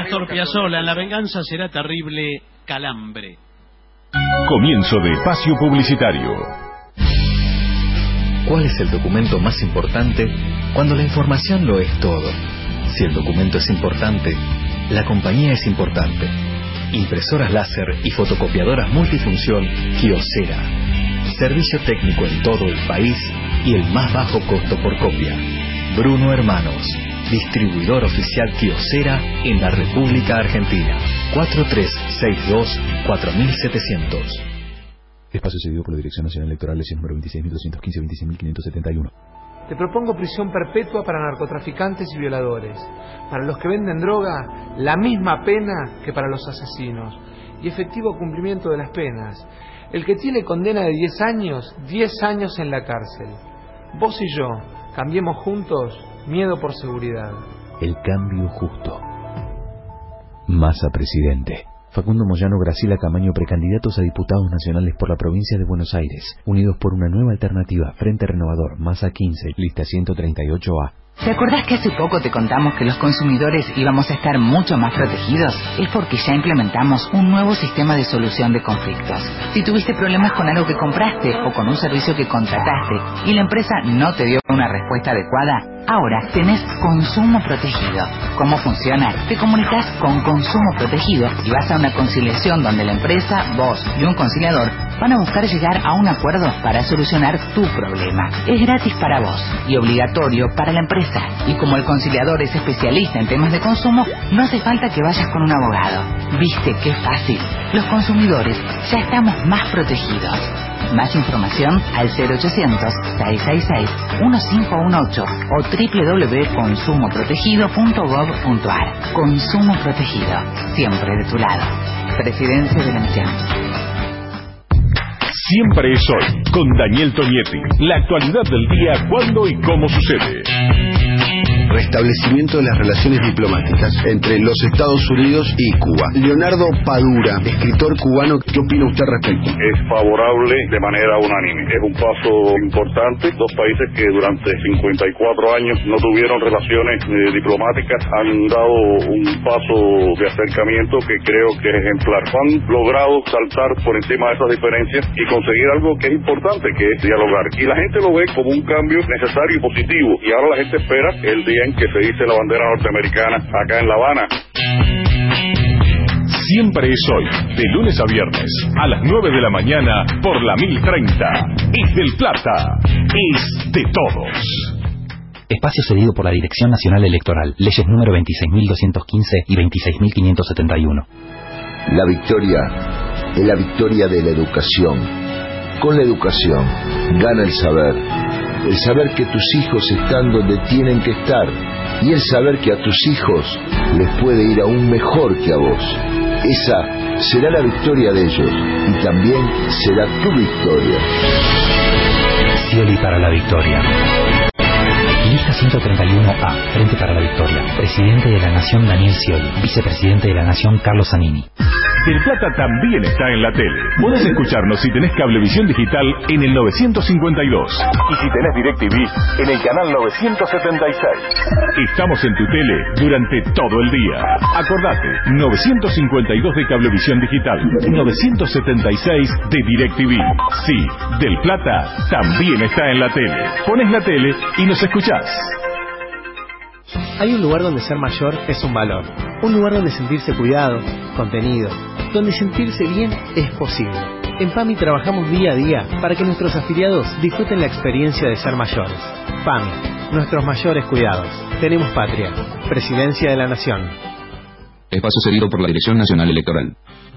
Astor Piazzolla, en La venganza será terrible, calambre. Comienzo de espacio publicitario. ¿Cuál es el documento más importante cuando la información lo es todo? Si el documento es importante, la compañía es importante. Impresoras láser y fotocopiadoras multifunción Kyocera. Servicio técnico en todo el país y el más bajo costo por copia. Bruno Hermanos, distribuidor oficial Kyocera en la República Argentina. 4362-4700. Espacio cedido por la Dirección Nacional Electoral, leyes número 26.215 y 26.571. Te propongo prisión perpetua para narcotraficantes y violadores. Para los que venden droga, la misma pena que para los asesinos. Y efectivo cumplimiento de las penas. El que tiene condena de 10 años, 10 años en la cárcel. Vos y yo, cambiemos juntos miedo por seguridad. El cambio justo. Massa presidente. Facundo Moyano, Graciela Camaño, precandidatos a diputados nacionales por la provincia de Buenos Aires. Unidos por una nueva alternativa. Frente Renovador, Massa 15, lista 138A. ¿Te acordás que hace poco te contamos que los consumidores íbamos a estar mucho más protegidos? Es porque ya implementamos un nuevo sistema de solución de conflictos. Si tuviste problemas con algo que compraste o con un servicio que contrataste y la empresa no te dio una respuesta adecuada, ahora tenés Consumo Protegido. ¿Cómo funciona? Te comunicas con Consumo Protegido y vas a una conciliación donde la empresa, vos y un conciliador van a buscar llegar a un acuerdo para solucionar tu problema. Es gratis para vos y obligatorio para la empresa. Y como el conciliador es especialista en temas de consumo, no hace falta que vayas con un abogado. ¿Viste qué fácil? Los consumidores ya estamos más protegidos. Más información al 0800-666-1518 o www.consumoprotegido.gov.ar. Consumo Protegido, siempre de tu lado. Presidencia de la Nación. Siempre es hoy, con Daniel Tonietti. La actualidad del día, cuándo y cómo sucede. Restablecimiento de las relaciones diplomáticas entre los Estados Unidos y Cuba. Leonardo Padura, escritor cubano, ¿qué opina usted al respecto? Es favorable de manera unánime. Es un paso importante. Dos países que durante 54 años no tuvieron relaciones diplomáticas han dado un paso de acercamiento que creo que es ejemplar. Han logrado saltar por encima de esas diferencias y conseguir algo que es importante, que es dialogar. Y la gente lo ve como un cambio necesario y positivo. Y ahora la gente espera el día en que se dice la bandera norteamericana acá en La Habana. Siempre es hoy, de lunes a viernes, a las 9 de la mañana, por la 1030. Es del Plata, es de todos. Espacio cedido por la Dirección Nacional Electoral, leyes número 26.215 y 26.571. La victoria es la victoria de la educación. Con la educación gana el saber que tus hijos están donde tienen que estar, y el saber que a tus hijos les puede ir aún mejor que a vos. Esa será la victoria de ellos, y también será tu victoria. Scioli para la victoria. Lista 131A, Frente para la Victoria. Presidente de la Nación Daniel Scioli. Vicepresidente de la Nación Carlos Zanini. Del Plata también está en la tele. Podés escucharnos si tenés Cablevisión Digital en el 952. Y si tenés DirecTV en el canal 976. Estamos en tu tele durante todo el día. Acordate, 952 de Cablevisión Digital, 976 de DirecTV. Sí, Del Plata también está en la tele. Pones la tele y nos escuchás. Hay un lugar donde ser mayor es un valor. Un lugar donde sentirse cuidado, contenido, donde sentirse bien es posible. En PAMI trabajamos día a día para que nuestros afiliados disfruten la experiencia de ser mayores. PAMI, nuestros mayores cuidados. Tenemos patria. Presidencia de la Nación. Espacio cedido por la Dirección Nacional Electoral.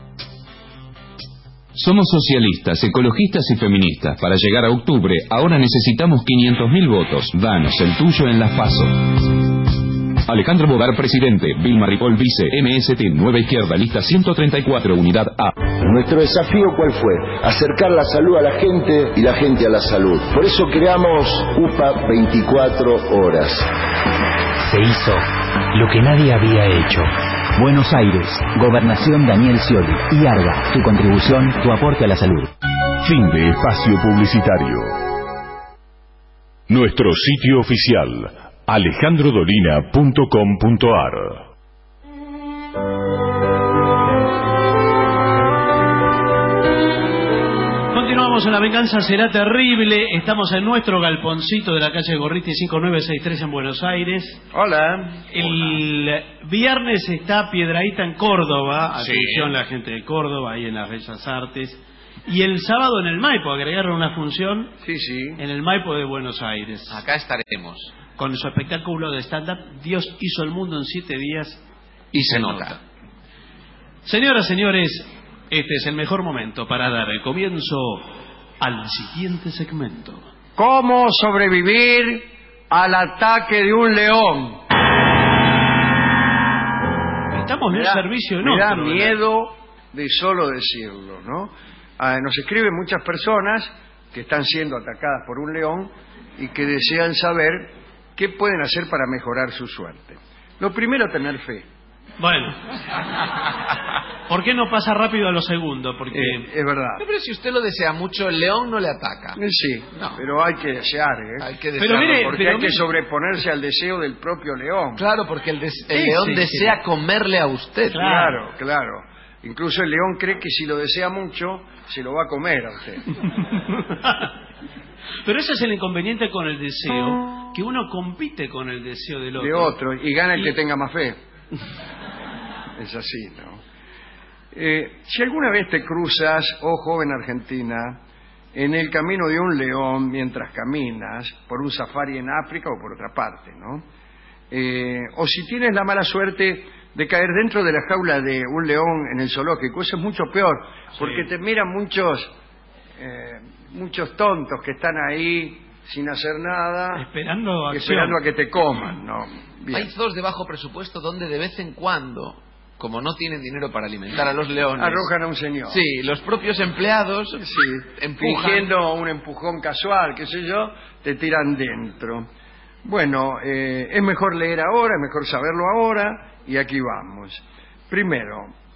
Somos socialistas, ecologistas y feministas. Para llegar a octubre, ahora necesitamos 500.000 votos. Danos el tuyo en las PASO. Alejandro Bodar, presidente. Vilma Ripoll, vice. MST, Nueva Izquierda, lista 134, unidad A. Nuestro desafío, ¿cuál fue? Acercar la salud a la gente y la gente a la salud. Por eso creamos UPA 24 horas. Se hizo lo que nadie había hecho. Buenos Aires, Gobernación Daniel Scioli y ARGA, tu contribución, tu aporte a la salud. Fin de espacio publicitario. Nuestro sitio oficial, alejandrodolina.com.ar. Estamos en La Venganza Será Terrible. Estamos en nuestro galponcito de la calle Gorriti 5963 en Buenos Aires. Hola. El viernes está Piedrahíta en Córdoba. Sí. Atención la gente de Córdoba, ahí en las Bellas Artes. Y el sábado en el Maipo, agregaron una función. Sí, sí. En el Maipo de Buenos Aires. Acá estaremos. Con su espectáculo de stand-up, Dios hizo el mundo en 7 días. Y se nota. Señoras, señores, este es el mejor momento para dar el comienzo al siguiente segmento. ¿Cómo sobrevivir al ataque de un león? Estamos de un servicio en me otro. da miedo de solo decirlo, ¿no? Nos escriben muchas personas que están siendo atacadas por un león y que desean saber qué pueden hacer para mejorar su suerte. Lo primero, tener fe. Bueno, ¿por qué no pasa rápido a lo segundo? Porque es verdad. Pero si usted lo desea mucho, el león no le ataca. Sí, no. Pero hay que desear, Hay que desearlo, porque hay que sobreponerse al deseo del propio león. Claro, porque el león desea comerle a usted. Claro, claro. Incluso el león cree que si lo desea mucho, se lo va a comer a usted. Pero ese es el inconveniente con el deseo, que uno compite con el deseo del otro. De otro, y gana el que tenga más fe. Es así, ¿no? Si alguna vez te cruzas, oh joven argentina, en el camino de un león mientras caminas por un safari en África o por otra parte, ¿no? O si tienes la mala suerte de caer dentro de la jaula de un león en el zoológico, eso es mucho peor, porque te miran muchos tontos que están ahí sin hacer nada, esperando a que te coman, ¿no? Bien. Hay zoos de bajo presupuesto donde de vez en cuando, como no tienen dinero para alimentar a los leones, arrojan a un señor. Sí, los propios empleados fingiendo un empujón casual, qué sé yo, te tiran dentro. Bueno, es mejor leer ahora, es mejor saberlo ahora, y aquí vamos. Primero,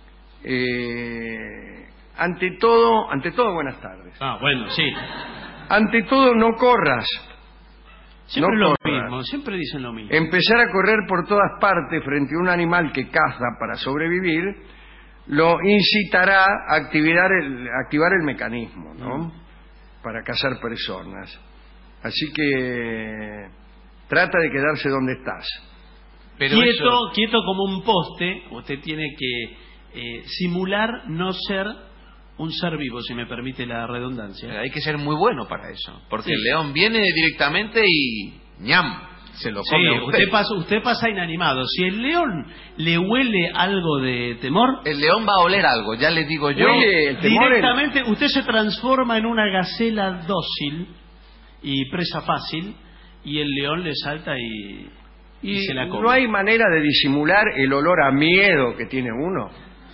ante todo, buenas tardes. Bueno, sí. Ante todo, no corras. Siempre lo mismo, siempre dicen lo mismo. Empezar a correr por todas partes frente a un animal que caza para sobrevivir lo incitará a activar el mecanismo, ¿no? Para cazar personas. Así que trata de quedarse donde estás. Pero quieto como un poste. Usted tiene que simular no ser un ser vivo, si me permite la redundancia. Pero hay que ser muy bueno para eso, porque el león viene directamente y ¡ñam! Se lo come a usted. Usted pasa inanimado. Si el león le huele algo de temor, el león va a oler algo, ya le digo yo. Directamente usted se transforma en una gacela dócil y presa fácil, y el león le salta y se la come. ¿No hay manera de disimular el olor a miedo que tiene uno?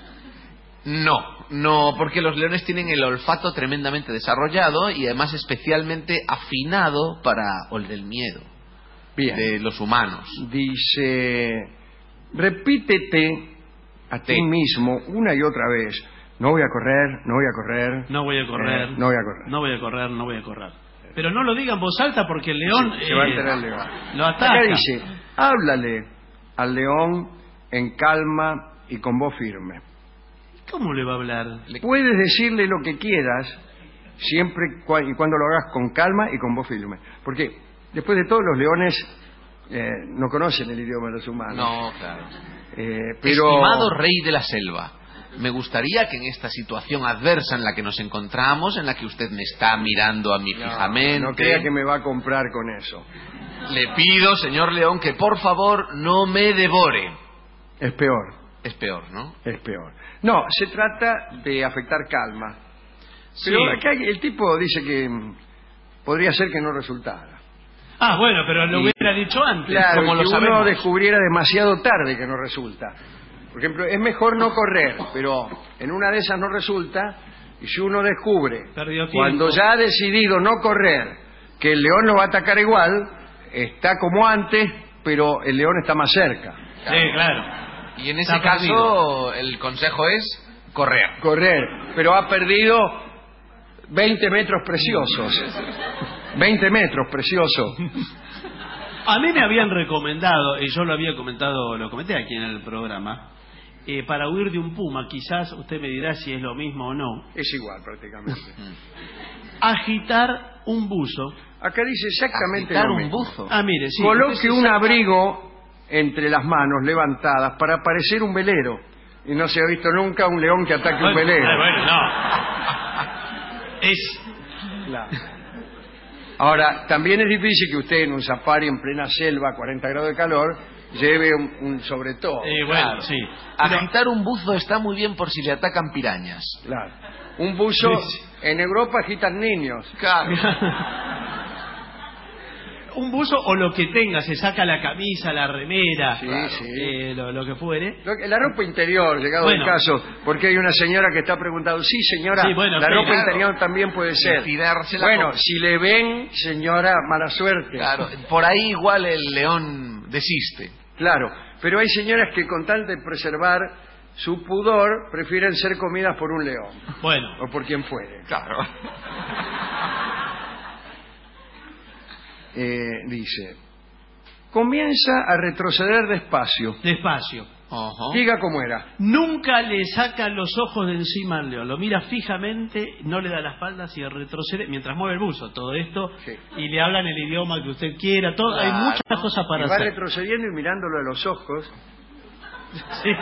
No, porque los leones tienen el olfato tremendamente desarrollado y además especialmente afinado para oler el miedo. Bien. De los humanos. Dice, repítete a ti mismo una y otra vez: no voy a correr, no voy a correr. No voy a correr. No voy a correr. No voy a correr, no voy a correr. Pero no lo diga en voz alta porque el león se va a enterar el león. Lo ataca. Acá dice, háblale al león en calma y con voz firme. ¿Cómo le va a hablar? Puedes decirle lo que quieras, siempre y cuando lo hagas con calma y con voz firme. Porque, después de todo, los leones no conocen el idioma de los humanos. No, claro. Pero... Estimado rey de la selva, me gustaría que en esta situación adversa en la que nos encontramos, en la que usted me está mirando a mí fijamente... No crea que me va a comprar con eso. Le pido, señor león, que por favor no me devore. Es peor. Es peor, ¿no? Es peor. No, se trata de afectar calma. Pero acá el tipo dice que podría ser que no resultara. Bueno, pero lo hubiera dicho antes. Claro, como que lo sabemos. uno descubriera demasiado tarde que no resulta. Por ejemplo, es mejor no correr, pero en una de esas no resulta, y si uno descubre, cuando ya ha decidido no correr, que el león lo va a atacar igual, está como antes, pero el león está más cerca. Sí, claro. Y en ese caso, el consejo es correr. Correr, pero ha perdido 20 metros preciosos. 20 metros, precioso. A mí me habían recomendado, y yo lo había comentado, lo comenté aquí en el programa, para huir de un puma, quizás usted me dirá si es lo mismo o no. Es igual prácticamente. Agitar un buzo. Acá dice exactamente lo mismo. un buzo. Mire, sí. Coloque un abrigo entre las manos levantadas para parecer un velero. Y no se ha visto nunca un león que ataque un velero. Bueno, no. Claro. Ahora, también es difícil que usted en un safari en plena selva, 40 grados de calor, lleve un sobre todo. Bueno, claro. sí. Agitar un buzo está muy bien por si le atacan pirañas. Claro. Un buzo, en Europa agitan niños. Claro. Un buzo o lo que tenga, se saca la camisa, la remera, lo que fuere. La ropa interior, llegado el caso, porque hay una señora que está preguntando, sí señora, la ropa interior también puede ser. Bueno, si le ven, señora, mala suerte. Claro, por ahí igual el león desiste. Claro, pero hay señoras que con tal de preservar su pudor, prefieren ser comidas por un león. Bueno. O por quien fuere. Claro. Dice, comienza a retroceder despacio. Despacio. Diga cómo era. Nunca le saca los ojos de encima al león. Lo mira fijamente, no le da la espalda y retrocede mientras mueve el buzo. Todo esto. Y le hablan el idioma que usted quiera. Todo, hay muchas cosas para hacer. Va retrocediendo y mirándolo a los ojos. Sí.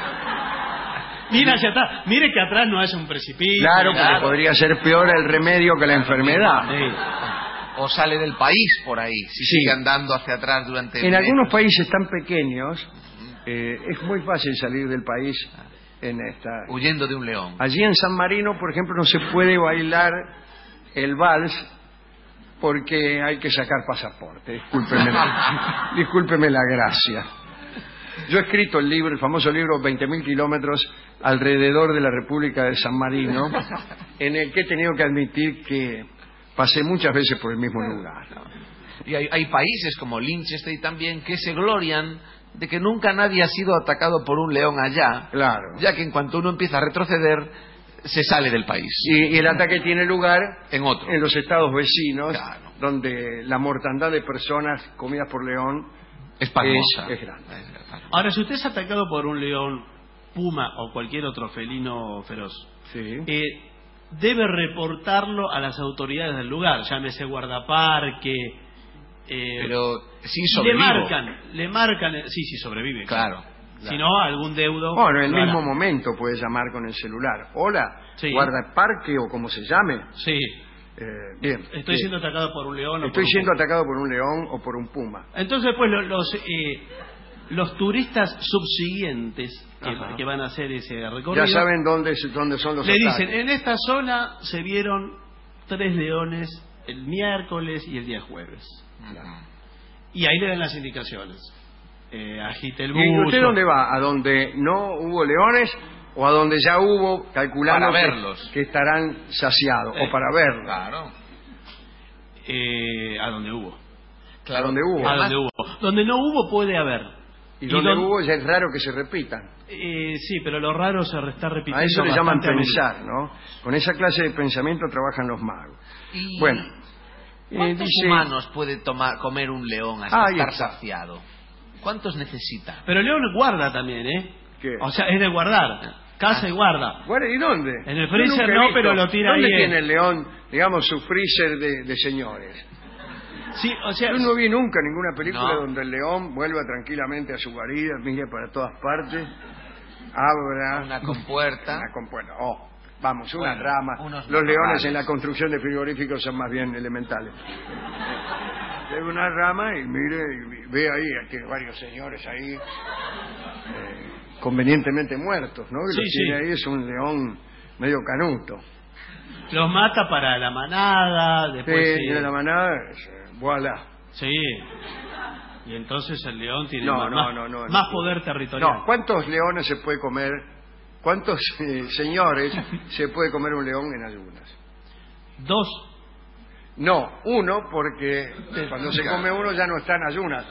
Mira hacia atrás. Mire que atrás no es un precipicio. Claro, porque podría ser peor el remedio que la enfermedad. O sale del país por ahí, si sigue andando hacia atrás durante... En algunos países tan pequeños, es muy fácil salir del país huyendo de un león. Allí en San Marino, por ejemplo, no se puede bailar el vals porque hay que sacar pasaporte. Discúlpeme la gracia. Yo he escrito el famoso libro 20.000 kilómetros alrededor de la República de San Marino, en el que he tenido que admitir que pasé muchas veces por el mismo lugar. Y hay países como Liechtenstein también que se glorian de que nunca nadie ha sido atacado por un león allá. Claro. Ya que en cuanto uno empieza a retroceder, se sale del país. Y el ataque tiene lugar en los estados vecinos, donde la mortandad de personas comidas por león es pasmosa. Es grande. Ahora, si usted es atacado por un león, puma o cualquier otro felino feroz, debe reportarlo a las autoridades del lugar, llámese guardaparque. Pero si sobrevive. Le marcan, sí, sobrevive. Claro. Si no, algún deudo. Bueno, en el mismo momento puede llamar con el celular. Hola, guardaparque o como se llame. Sí. Bien. Estoy siendo atacado por un león. Estoy siendo atacado por un león o por un puma. Entonces, pues, los turistas subsiguientes que van a hacer ese recorrido... Ya saben dónde son los ataques. Le dicen, en esta zona se vieron 3 leones el miércoles y el día jueves. Y ahí le dan las indicaciones. Agite el buzo. ¿Y usted dónde va? ¿A donde no hubo leones o a donde ya hubo, calculando para verlos, que estarán saciados? O para verlos. Claro. A donde hubo. Claro. ¿A donde hubo? A donde hubo. Donde no hubo puede haber. Y donde hubo ya es raro que se repitan. Sí, pero lo raro se está repitiendo. A eso le llaman pensar, ¿no? Con esa clase de pensamiento trabajan los magos. Bueno. ¿Cuántos humanos puede comer un león hasta estar saciado? ¿Cuántos necesita? Pero el león guarda también, ¿eh? ¿Qué? O sea, es de guardar. Caza y guarda. ¿Y dónde? En el freezer no, pero lo tira ahí. ¿Dónde tiene el león, digamos, su freezer de señores? Sí, o sea... Yo no vi nunca ninguna película donde el león vuelva tranquilamente a su guarida, mire para todas partes, abra... Una compuerta. Vamos, una rama. Los leones en la construcción de frigoríficos son más bien elementales. Lleva una rama y mire, y ve ahí, tiene varios señores ahí, convenientemente muertos, ¿no? Y tiene ahí, es un león medio canuto. Los mata para la manada, después... Sí, la manada, voilà. Sí. Y entonces el león tiene más más poder territorial. No, ¿cuántos leones se puede comer? ¿Cuántos señores se puede comer un león en ayunas? 2. No, 1, porque cuando se come uno ya no está en ayunas.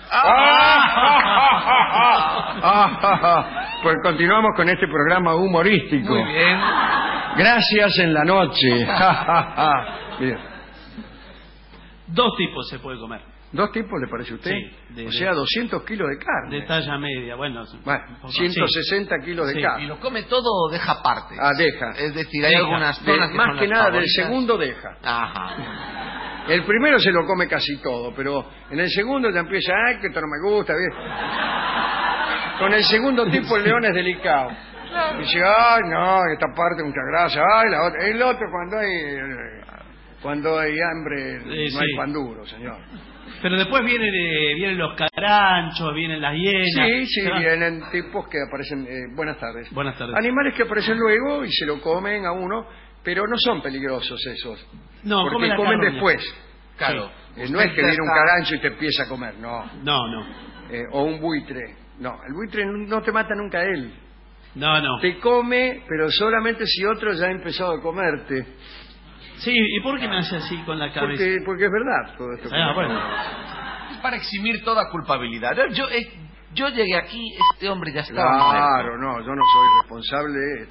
Pues continuamos con este programa humorístico. Muy bien. Gracias en la noche. Bien. 2 tipos se puede comer. ¿2 tipos le parece a usted? Sí. O sea, 200 kilos de carne. De talla media, bueno. 160 kilos de carne. ¿Y lo come todo o deja partes? Deja. Es decir, hay algunas zonas que más son que las nada favoritas. del segundo deja. Ajá. El primero se lo come casi todo, pero en el segundo ya empieza, ay, que esto no me gusta. ¿Ves? Con el segundo tipo el león es delicado. Dice, ay, no, esta parte mucha grasa, ay, la otra. El otro cuando hay hambre no hay pan duro, señor. Pero después vienen los caranchos, vienen las hienas. Sí, vienen tipos que aparecen... buenas tardes. Buenas tardes. Animales que aparecen luego y se lo comen a uno, pero no son peligrosos esos. No, porque comen después. Claro. No es que viene un carancho y te empieza a comer, no. No. O un buitre. No, el buitre no te mata nunca a él. No. Te come, pero solamente si otro ya ha empezado a comerte. Sí, ¿y por qué me hace así con la cabeza? Porque es verdad todo esto. Bueno. Es para eximir toda culpabilidad. Yo llegué aquí, este hombre ya estaba Claro, muerto. no, yo no soy responsable,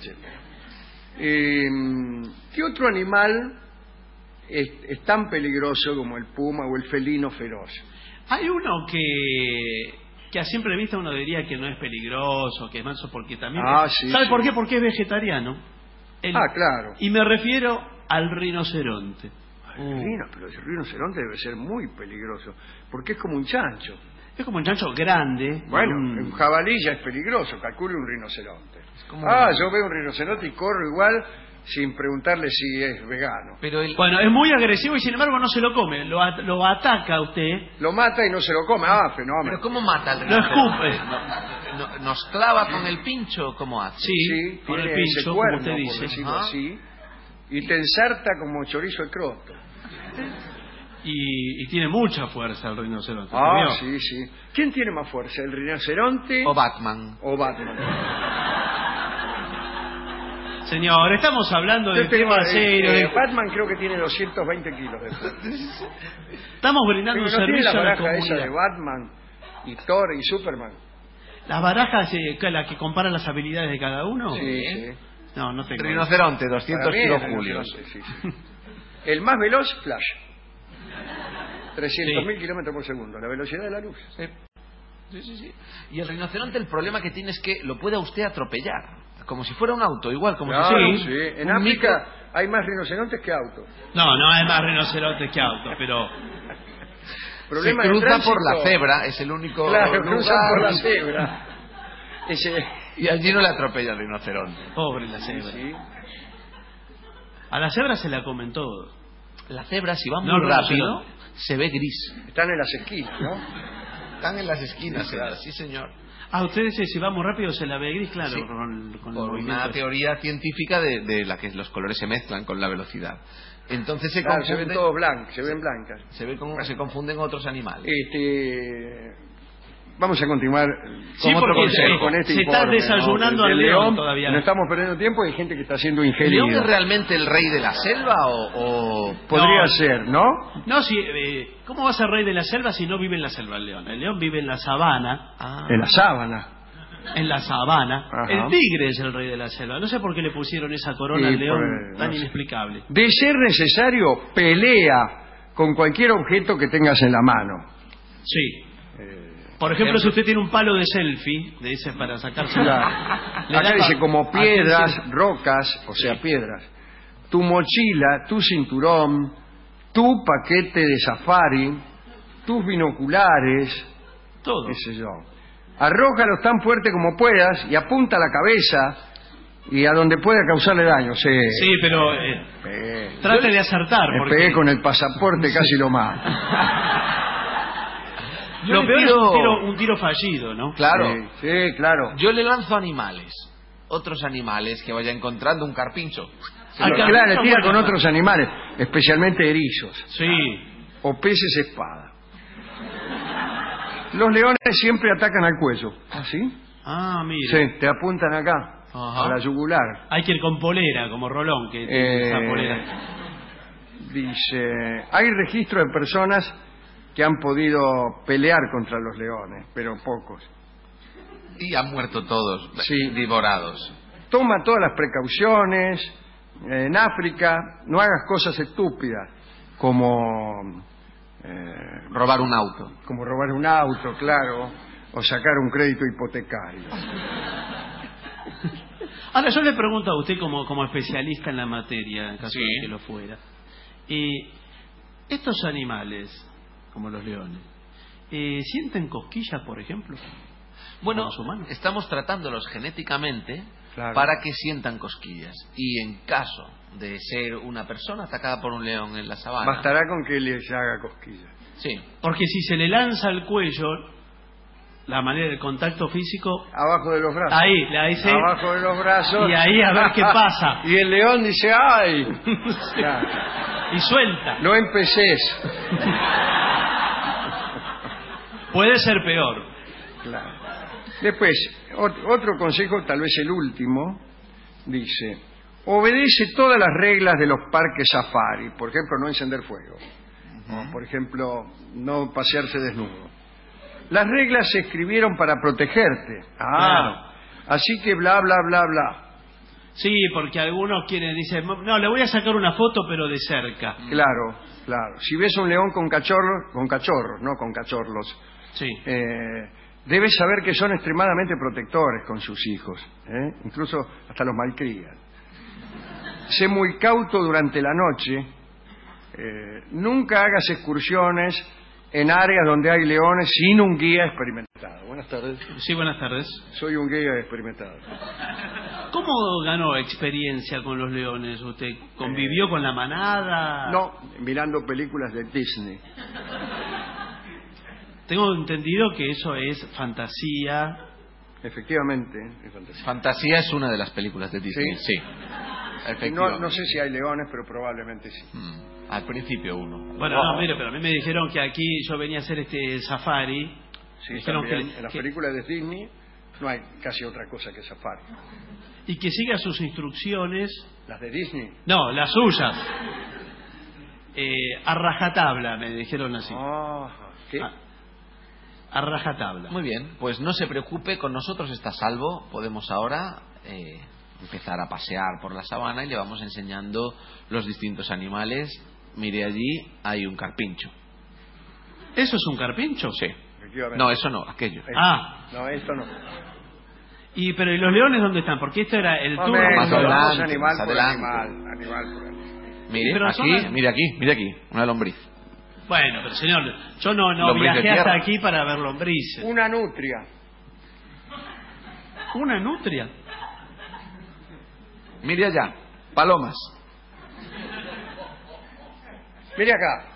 etc. ¿Qué otro animal es tan peligroso como el puma o el felino feroz? Hay uno que a simple vista uno diría que no es peligroso, que es manso, porque también... ¿Sabe por qué? Porque es vegetariano. Claro. Y me refiero al rinoceronte. Pero el rinoceronte debe ser muy peligroso, porque es como un chancho. Es como un chancho grande. Bueno, un jabalí ya es peligroso, calcule un rinoceronte. Yo veo un rinoceronte y corro igual sin preguntarle si es vegano. Bueno, es muy agresivo y sin embargo no se lo come, lo ataca a usted. Lo mata y no se lo come, fenómeno. ¿Pero cómo mata al Lo rinoceronte? escupe. ¿Nos clava con el pincho? ¿Cómo hace? Sí, con el tiene ese pincho, cuerno, como usted dice. por decirlo así, y te ensarta como chorizo de croto. Y tiene mucha fuerza el rinoceronte. Sí. ¿Quién tiene más fuerza, el rinoceronte o Batman? Señor, estamos hablando de tema serio. Batman creo que tiene 220 kilos de fuerza. Estamos brindando un servicio a la baraja esa comunidad. de Batman y Thor y Superman? ¿Las barajas, la que comparan las habilidades de cada uno? Sí. No tengo. Rinoceronte, 200 kilojulios. Sí. El más veloz, Flash. 300.000 kilómetros por segundo, la velocidad de la luz. Sí. Y el rinoceronte, el problema que tiene es que lo puede a usted atropellar, como si fuera un auto, igual como si fuera sí. En África hay más rinocerontes que autos. No hay más rinocerontes que autos, pero... Se cruza por la cebra, es el único lugar. Cruzan por la cebra. Y allí no le atropella el rinoceronte. Pobre la cebra. Sí. A la cebra se la comen todo. La cebra, si va muy rápido, se ve gris. Están en las esquinas, ¿no? Están en las esquinas, sí, señor. Ustedes si va muy rápido se la ve gris, claro. Sí. Con por una teoría científica de la que los colores se mezclan con la velocidad. Entonces se ven todos blancos, se ven blancas. Se confunden otros animales. Vamos a continuar con otro consejo. Con este se informe, está desayunando al león todavía. No estamos perdiendo tiempo y hay gente que está siendo ingerida. ¿El león es realmente el rey de la selva o...? Podría ser, ¿no? No, ¿cómo va a ser rey de la selva si no vive en la selva el león? El león vive en la sabana. En la sábana. En la sabana. Ajá. El tigre es el rey de la selva. No sé por qué le pusieron esa corona al león tan inexplicable. De ser necesario, pelea con cualquier objeto que tengas en la mano. Sí. Por ejemplo, si usted tiene un palo de selfie, le dice para sacarse Acá dice como piedras, rocas, o sea, piedras. Tu mochila, tu cinturón, tu paquete de safari, tus binoculares, todo. Qué sé yo. Arrójalos tan fuerte como puedas y apunta a la cabeza y a donde pueda causarle daño. Sí, pero trate de acertar. Me pegué con el pasaporte, casi lo mato. Lo peor es un tiro fallido, ¿no? Claro. Sí, claro. Yo le lanzo animales, otros animales que vaya encontrando, un carpincho. Claro, tira con otros animales, especialmente erizos. Sí. O peces espada. Los leones siempre atacan al cuello. ¿Ah, sí? Mire. Sí, te apuntan acá, a la yugular. Hay que ir con polera, como Rolón, que tiene esa polera. Dice, hay registro de personas que han podido pelear contra los leones, pero pocos. Y han muerto todos, devorados. Toma todas las precauciones. En África no hagas cosas estúpidas, como robar un auto. Como robar un auto, claro, o sacar un crédito hipotecario. Ahora, yo le pregunto a usted como especialista en la materia, en caso de que lo fuera. Estos animales, como los leones, ¿sienten cosquillas, por ejemplo? Bueno, los humanos. estamos tratándolos genéticamente Claro. para que sientan cosquillas. Y en caso de ser una persona atacada por un león en la sabana... Bastará con que les haga cosquillas. Sí. Porque si se le lanza al cuello, la manera del contacto físico... Abajo de los brazos. Ahí sí. Abajo de los brazos. Y ahí a ver qué pasa. Y el león dice, ¡ay! Claro. Y suelta. No empeces. Puede ser peor. Claro. Después, otro consejo, tal vez el último, dice, obedece todas las reglas de los parques safari. Por ejemplo, no encender fuego. O, por ejemplo, no pasearse desnudo. Las reglas se escribieron para protegerte. Claro. Así que bla, bla, bla, bla. Sí, porque algunos dicen, no, le voy a sacar una foto, pero de cerca. Claro, claro. Si ves un león con cachorros, no con cachorros, sí. Debes saber que son extremadamente protectores con sus hijos, incluso hasta los malcrían. Sé muy cauto durante la noche, nunca hagas excursiones en áreas donde hay leones sin un guía experimentado. Buenas tardes. Sí, buenas tardes. Soy un guía experimentado. ¿Cómo ganó experiencia con los leones usted? ¿Convivió con la manada? No, mirando películas de Disney. Tengo entendido que eso es fantasía. Efectivamente, es fantasía. Fantasía es una de las películas de Disney, sí. Efectivamente. No sé si hay leones, pero probablemente sí. Al principio uno. Bueno, no, mire, pero a mí me dijeron que aquí yo venía a hacer este safari. Sí, dijeron también, en las películas de Disney no hay casi otra cosa que safari. Y que siga sus instrucciones. ¿Las de Disney? No, las suyas. A rajatabla, me dijeron así. ¿Qué? A rajatabla. Muy bien, pues no se preocupe, con nosotros está a salvo. Podemos ahora empezar a pasear por la sabana y le vamos enseñando los distintos animales. Mire, allí hay un carpincho. ¿Eso es un carpincho? Sí. No, eso no, aquello. No, esto no. Pero ¿y los leones dónde están? Porque esto era el tour. Más adelante, animal más por adelante. animal por animal. Mire, mire aquí, una lombriz. Bueno, pero señor, yo no Lombriz de viajé hasta tierra. aquí para ver lombrices. Una nutria. ¿Una nutria? Mire allá, palomas. Mire acá.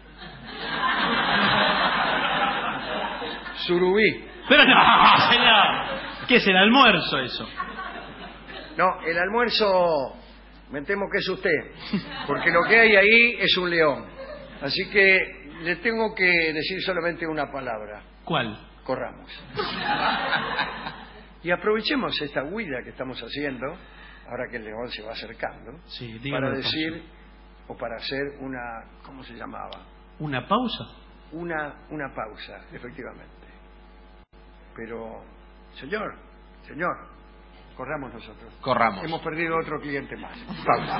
Surubí. Pero no, señor. ¿Qué es el almuerzo eso? No, el almuerzo me temo que es usted, porque lo que hay ahí es un león. Así que le tengo que decir solamente una palabra. ¿Cuál? Corramos. Y aprovechemos esta huida que estamos haciendo, ahora que el león se va acercando, para decir, o para hacer una, ¿cómo se llamaba? ¿Una pausa? Una pausa, efectivamente. Pero, señor, corramos nosotros. Corramos. Hemos perdido otro cliente más. Pausa.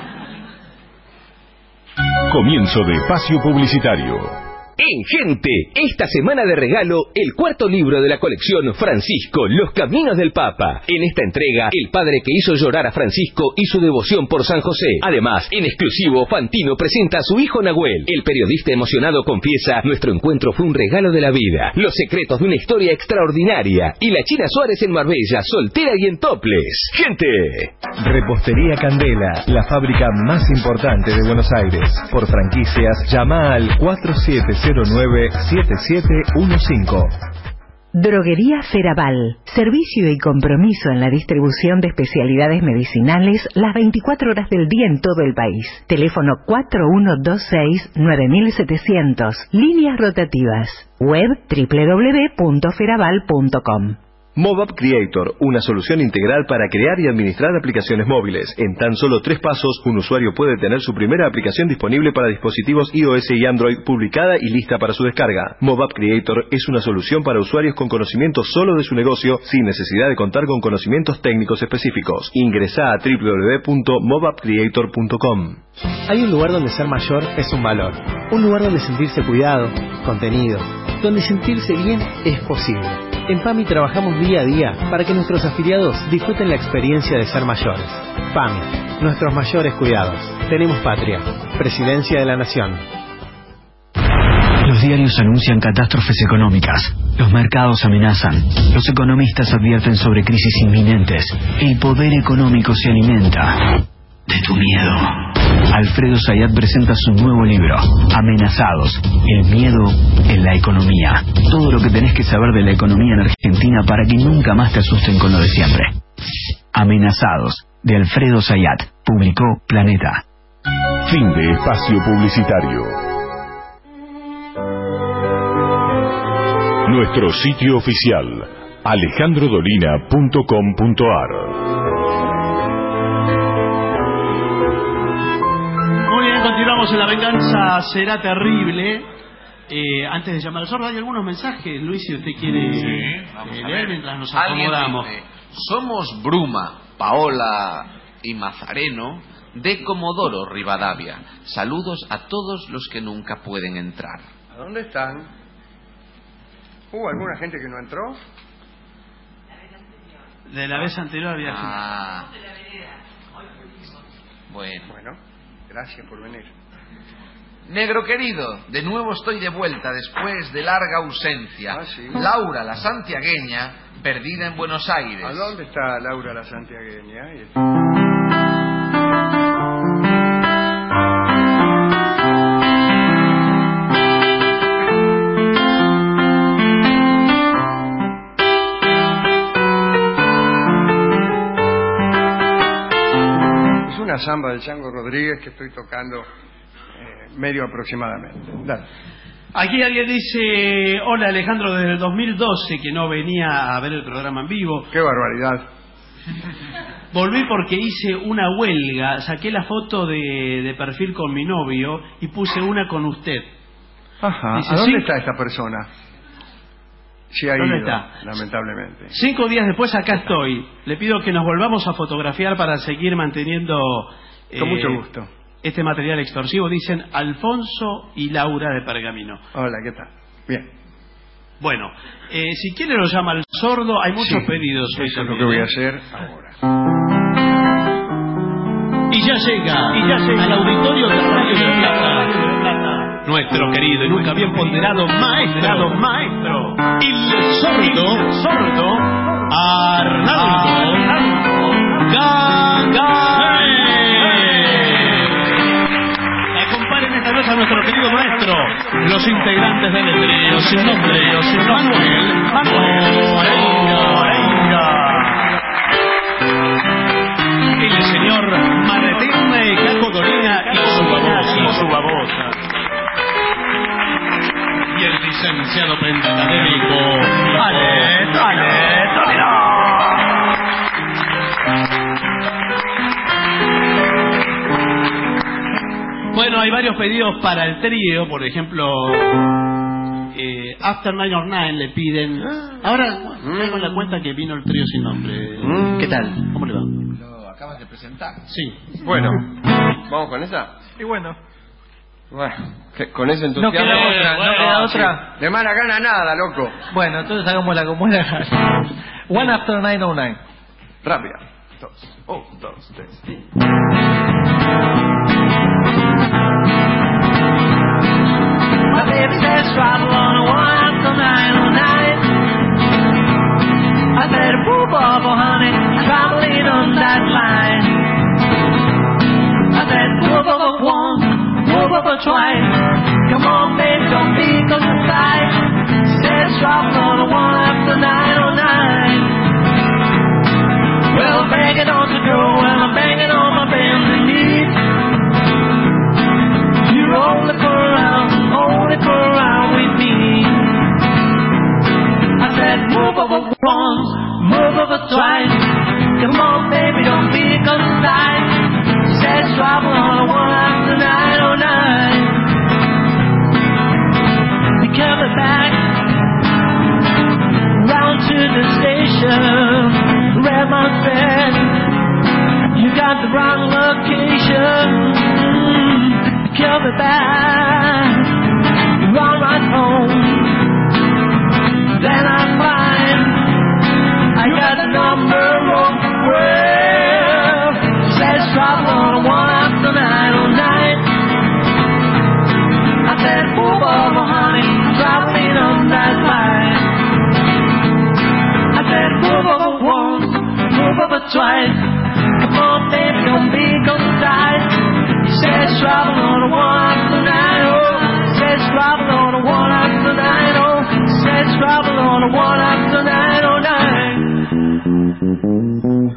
Comienzo de espacio publicitario. En Gente, esta semana de regalo, el cuarto libro de la colección Francisco, Los Caminos del Papa. En esta entrega, el padre que hizo llorar a Francisco y su devoción por San José. Además, en exclusivo, Fantino presenta a su hijo Nahuel. El periodista emocionado confiesa, nuestro encuentro fue un regalo de la vida. Los secretos de una historia extraordinaria. Y la China Suárez en Marbella, soltera y en toples. Gente. Repostería Candela, la fábrica más importante de Buenos Aires. Por franquicias, llama al 4709-7715. Droguería Feraval. Servicio y compromiso en la distribución de especialidades medicinales las 24 horas del día en todo el país. Teléfono 4126-9700. Líneas rotativas. Web www.feraval.com. MobApp Creator, una solución integral para crear y administrar aplicaciones móviles. En tan solo 3 pasos, un usuario puede tener su primera aplicación disponible para dispositivos iOS y Android, publicada y lista para su descarga. MobApp Creator es una solución para usuarios con conocimiento solo de su negocio, sin necesidad de contar con conocimientos técnicos específicos. Ingresa a www.mobappcreator.com. Hay un lugar donde ser mayor es un valor. Un lugar donde sentirse cuidado, contenido, donde sentirse bien es posible. En PAMI trabajamos día a día para que nuestros afiliados disfruten la experiencia de ser mayores. PAMI, nuestros mayores cuidados. Tenemos patria. Presidencia de la Nación. Los diarios anuncian catástrofes económicas. Los mercados amenazan. Los economistas advierten sobre crisis inminentes. El poder económico se alimenta de tu miedo. Alfredo Zayat presenta su nuevo libro, Amenazados, el miedo en la economía. Todo lo que tenés que saber de la economía en Argentina para que nunca más te asusten con lo de siempre. Amenazados, de Alfredo Zayat, publicó Planeta. Fin de espacio publicitario. Nuestro sitio oficial, alejandrodolina.com.ar. Continuamos en La Venganza Será Terrible. Antes de llamar al sordo, hay algunos mensajes, Luis, si usted quiere leer mientras nos acomodamos. Dice, somos Bruma, Paola y Mazareno de Comodoro, Rivadavia. Saludos a todos los que nunca pueden entrar. ¿A dónde están? ¿Hubo alguna gente que no entró? De la vez anterior había gente. Bueno. Gracias por venir. Negro querido, de nuevo estoy de vuelta después de larga ausencia. ¿Sí? Laura, la santiagueña, perdida en Buenos Aires. ¿A dónde está Laura, la santiagueña? Una samba del Chango Rodríguez que estoy tocando medio aproximadamente. Dale. Aquí alguien dice, hola Alejandro, desde el 2012 que no venía a ver el programa en vivo. ¡Qué barbaridad! Volví porque hice una huelga, saqué la foto de perfil con mi novio y puse una con usted. Ajá, dice, ¿a dónde está esta persona? Sí, ahí está, lamentablemente. 5 días después acá estoy. Le pido que nos volvamos a fotografiar para seguir manteniendo con mucho gusto este material extorsivo. Dicen Alfonso y Laura de Pergamino. Hola, ¿qué tal? Bien. Bueno, si quiere lo llama al sordo. Hay muchos pedidos. Eso es lo que voy a hacer ahora. Y ya llega al auditorio de Radio del Plata, nuestro querido y nunca bien ponderado maestro, el sordo Arnaldo Gagarin. Acompañen esta vez a nuestro querido maestro, los integrantes del trío sin nombre, Manuel Moreira, el señor Martín Caco Dolina y su babosa. Y el licenciado pentacadémico Ale Toledo. Bueno, hay varios pedidos para el trío, por ejemplo, After 909 le piden. Ahora tengo la cuenta que vino el trío sin nombre. ¿Qué tal? ¿Cómo le va? Lo acabas de presentar. Sí. Bueno, ¿vamos con esa? Y bueno, con ese entusiasmo. No queda otra. De mala gana nada, loco. Bueno, entonces hagámosla como era. One After 909. Rápida. 1, 2, 3. My baby says travel on a 1 after 909. I said, whoop up, oh honey, traveling on that line. I said, whoop up 1, whoop up twice. Come on, baby, don't be so surprised. Says travel on a 1 after 909. Well, bang it on the door, and I'm banging on my bending knees. You're only for around with me. I said, move over once, travel on a one after 909.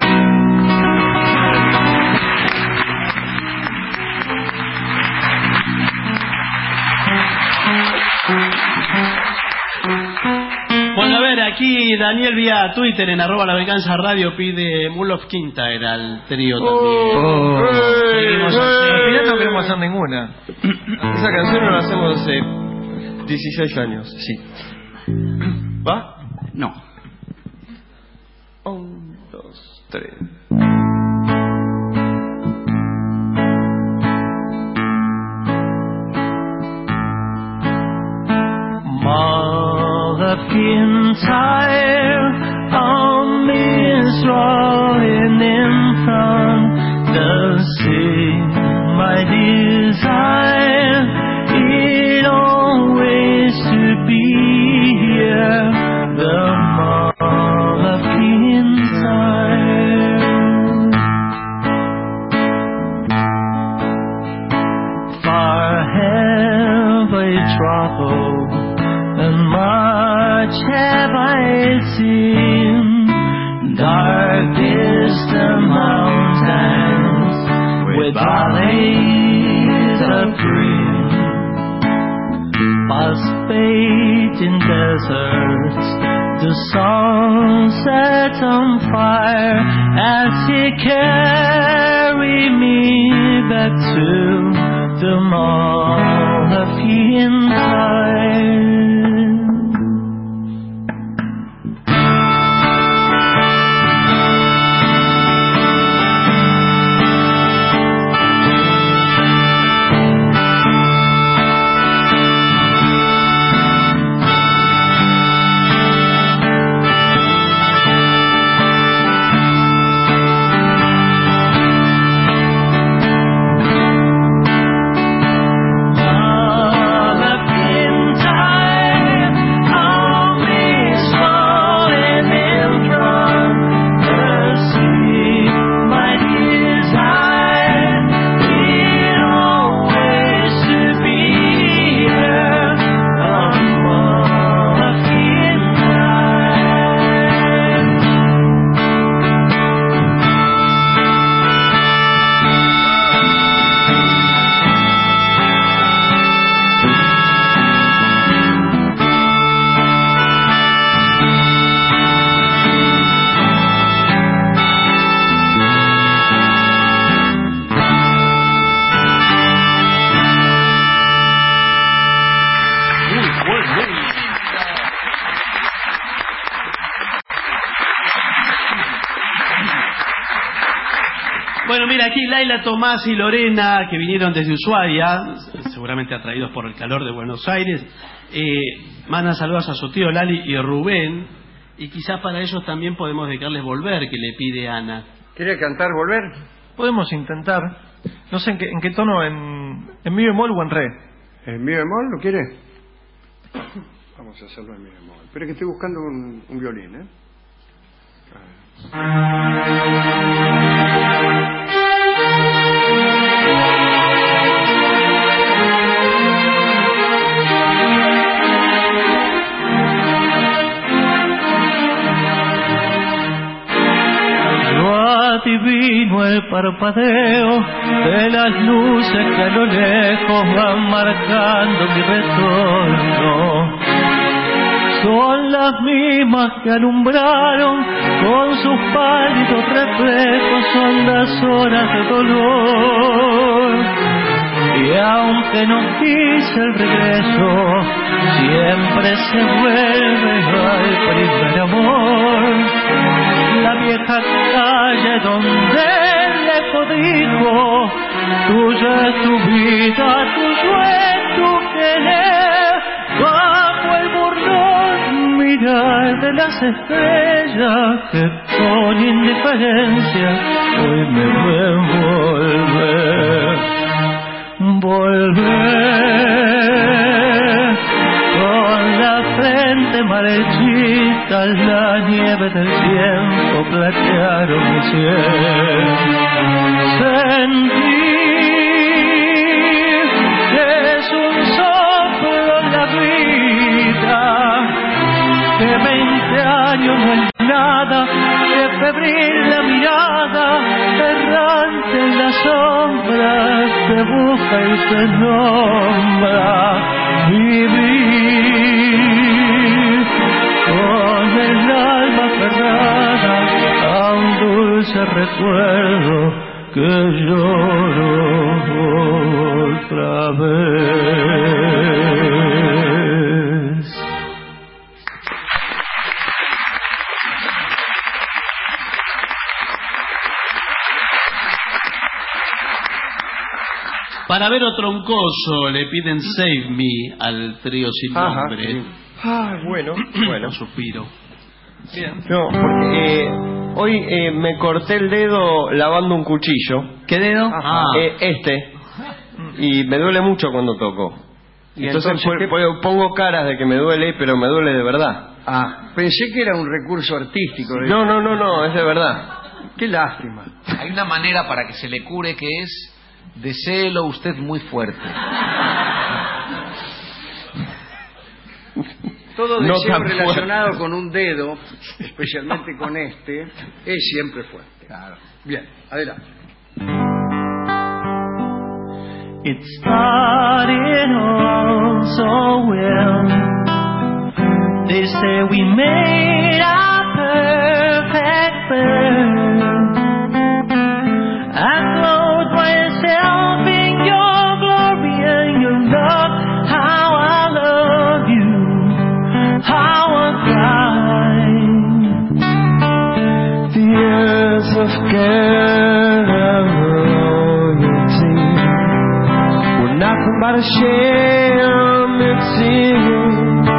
Bueno, a ver, aquí Daniel vía Twitter en @lavenganzaradio pide Mull of Quinta, era el trío también. Seguimos así. Al final no queremos hacer ninguna. Esa canción no la hacemos hace 16 años, sí. ¿Va? No. 1, 2, 3. McIntyre on me is rolling in front. Does see my desire, it always to be here. The McIntyre. Far have I traveled, and much have I seen. Dark distant mountains with valleys of green, past fading deserts, the sun set on fire as he carried me back to the mall of Kintyre. Bueno, mira, aquí Laila, Tomás y Lorena, que vinieron desde Ushuaia, seguramente atraídos por el calor de Buenos Aires, mandan saludos a su tío Lali y Rubén, y quizás para ellos también podemos dedicarles Volver, que le pide Ana. ¿Quiere cantar Volver? Podemos intentar. No sé en qué tono, en mi bemol o en re. ¿En mi bemol lo quiere? Vamos a hacerlo en mi bemol. Espera que estoy buscando un violín, ¿eh? Adivino el parpadeo de las luces que a lo lejos van marcando mi retorno. Son las mismas que alumbraron con sus pálidos reflejos hondas horas de dolor. Y aunque no quise el regreso, siempre se vuelve al primer amor. La vieja calle donde lejos dijo, tuya es tu vida, tuyo es tu querer. Bajo el burlón mirar de las estrellas que con indiferencia hoy me ven volver. Volver con la frente marchita, la nieve del tiempo platearon mi cielo. Sentir que es un soplo la vida, extraño no hay nada que febril la mirada, errante en las sombras, te busca y te nombra. Vivir con el alma aferrada a un dulce recuerdo que lloro otra vez. Para ver otro troncoso le piden Save Me al trío sin nombre. Bueno. Suspiro. Bien. No, porque hoy me corté el dedo lavando un cuchillo. ¿Qué dedo? Y me duele mucho cuando toco. ¿Y entonces ¿qué? pongo caras de que me duele, pero me duele de verdad. Pensé que era un recurso artístico. No, es de verdad. Qué lástima. Hay una manera para que se le cure que es deséelo usted muy fuerte. Todo deseo relacionado con un dedo, especialmente con este, es siempre fuerte. Claro. Bien, adelante. It started all so well. They say we made our perfect bird. I clothed myself in your glory and your love. How I love you, how I cry. The years of care and loyalty were nothing but a shame, it seems.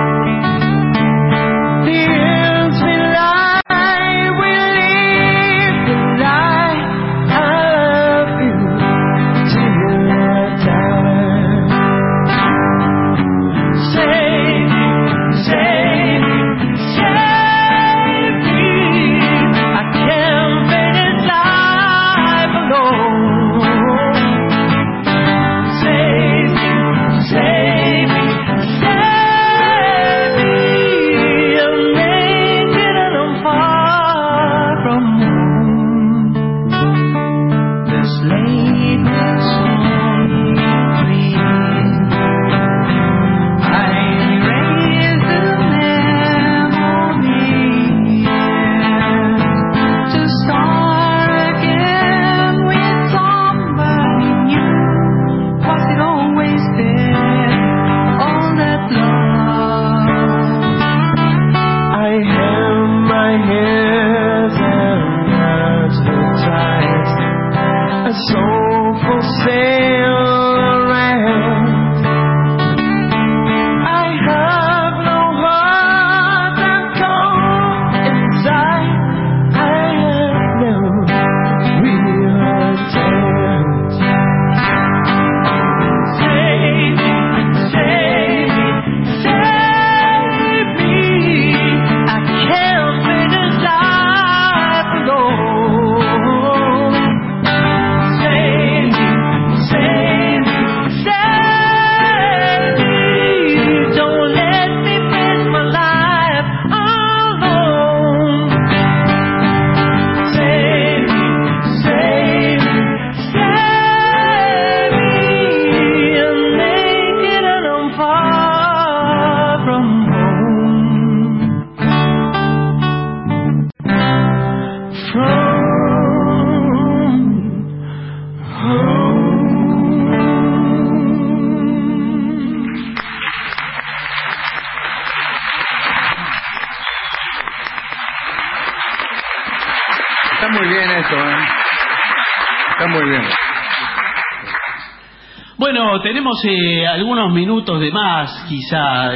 Bueno, tenemos algunos minutos de más, quizá,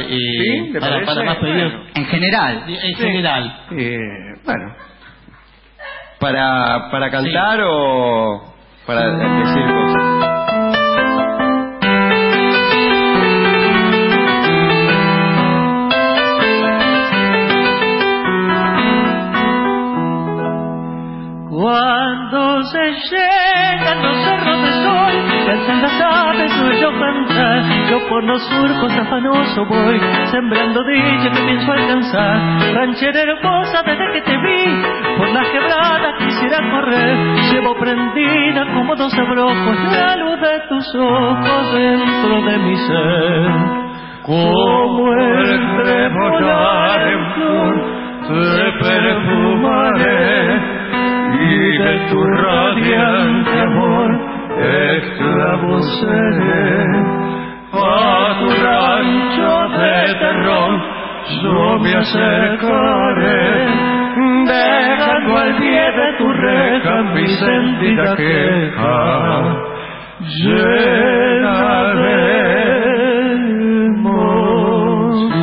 para más pedidos. Bueno. En general. En general. Bueno. ¿Para cantar o para decir cosas? Cuando se llegan los cerros de sol, cantan las aves, no yo cantar, yo por por los surcos afanoso voy, sembrando dicha que pienso alcanzar. Ranchera hermosa desde que te vi, por las quebradas quisiera correr. Llevo prendida como 12 brojos la luz de tus ojos dentro de mi ser. Como el tremolar en flor te perfumaré, y de tu radiante amor esclavo seré. A tu rancho de terror yo me acercaré, dejando al pie de tu reja mi sentida queja llena de emoción.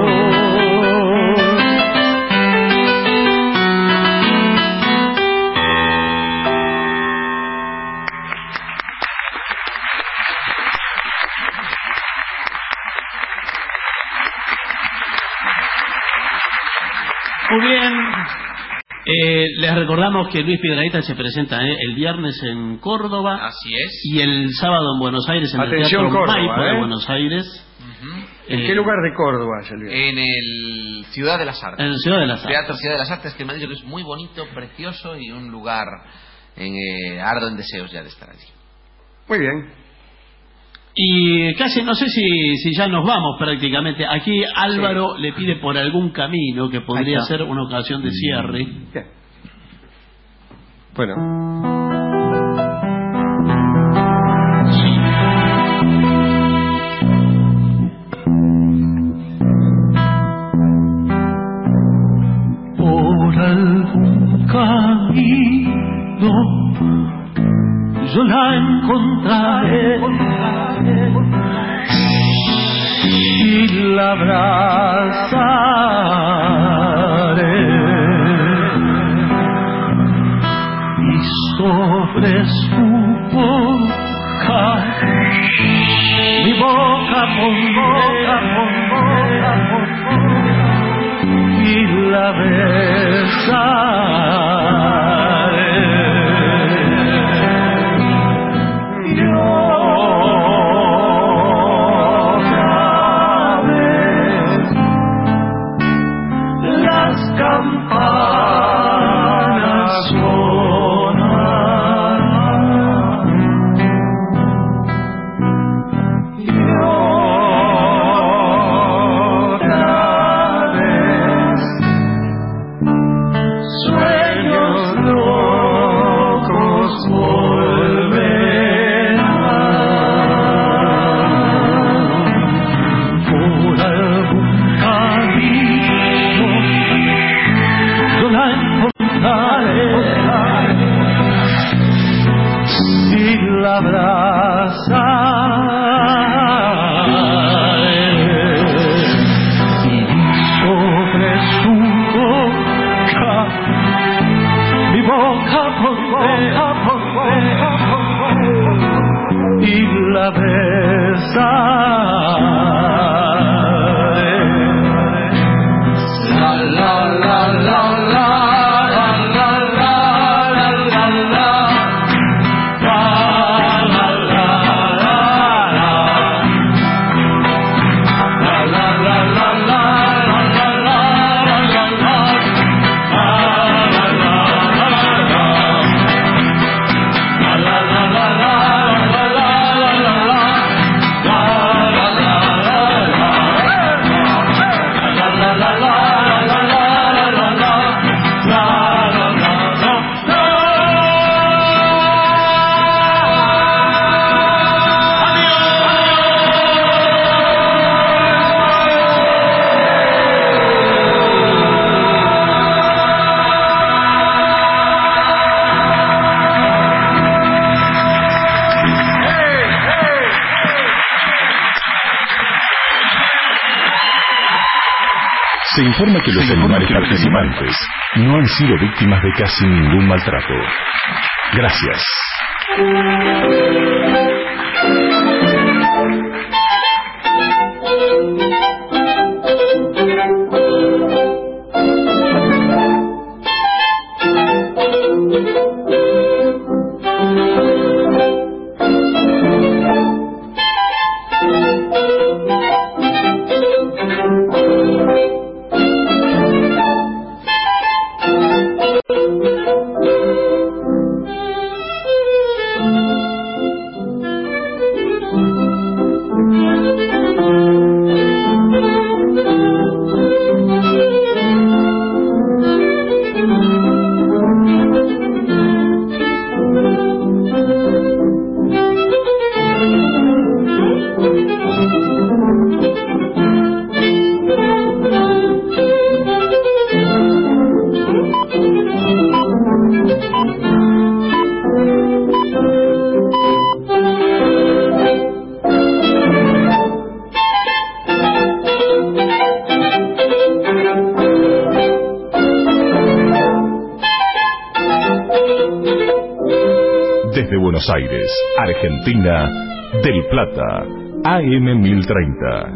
Muy bien. Les recordamos que Luis Piedrahita se presenta el viernes en Córdoba. Así es. Y el sábado en Buenos Aires, en Atención, el Teatro Córdoba, Maipo de Buenos Aires. ¿En qué lugar de Córdoba es el viernes? En el Ciudad de las Artes. En el Ciudad de las Artes. Teatro Ciudad de las Artes, que me ha dicho que es muy bonito, precioso y un lugar ardo en deseos ya de estar allí. Muy bien. Y casi no sé si ya nos vamos prácticamente. Aquí Álvaro le pide por algún camino que podría ser una ocasión de cierre. Bien. Bueno. Por algún camino yo la encontraré y la abrazaré, y sobre su boca mi boca pondré y la besaré. Las campanas sonarán y otra vez sueños locos volverán. Por algún camino yo la encontraré y la abrazaré, y sobre su boca mi boca pondré y la besaré. La la la la la. Se informa que los animales participantes no han sido víctimas de casi ningún maltrato. Gracias. Buenos Aires, Argentina, del Plata, AM 1030.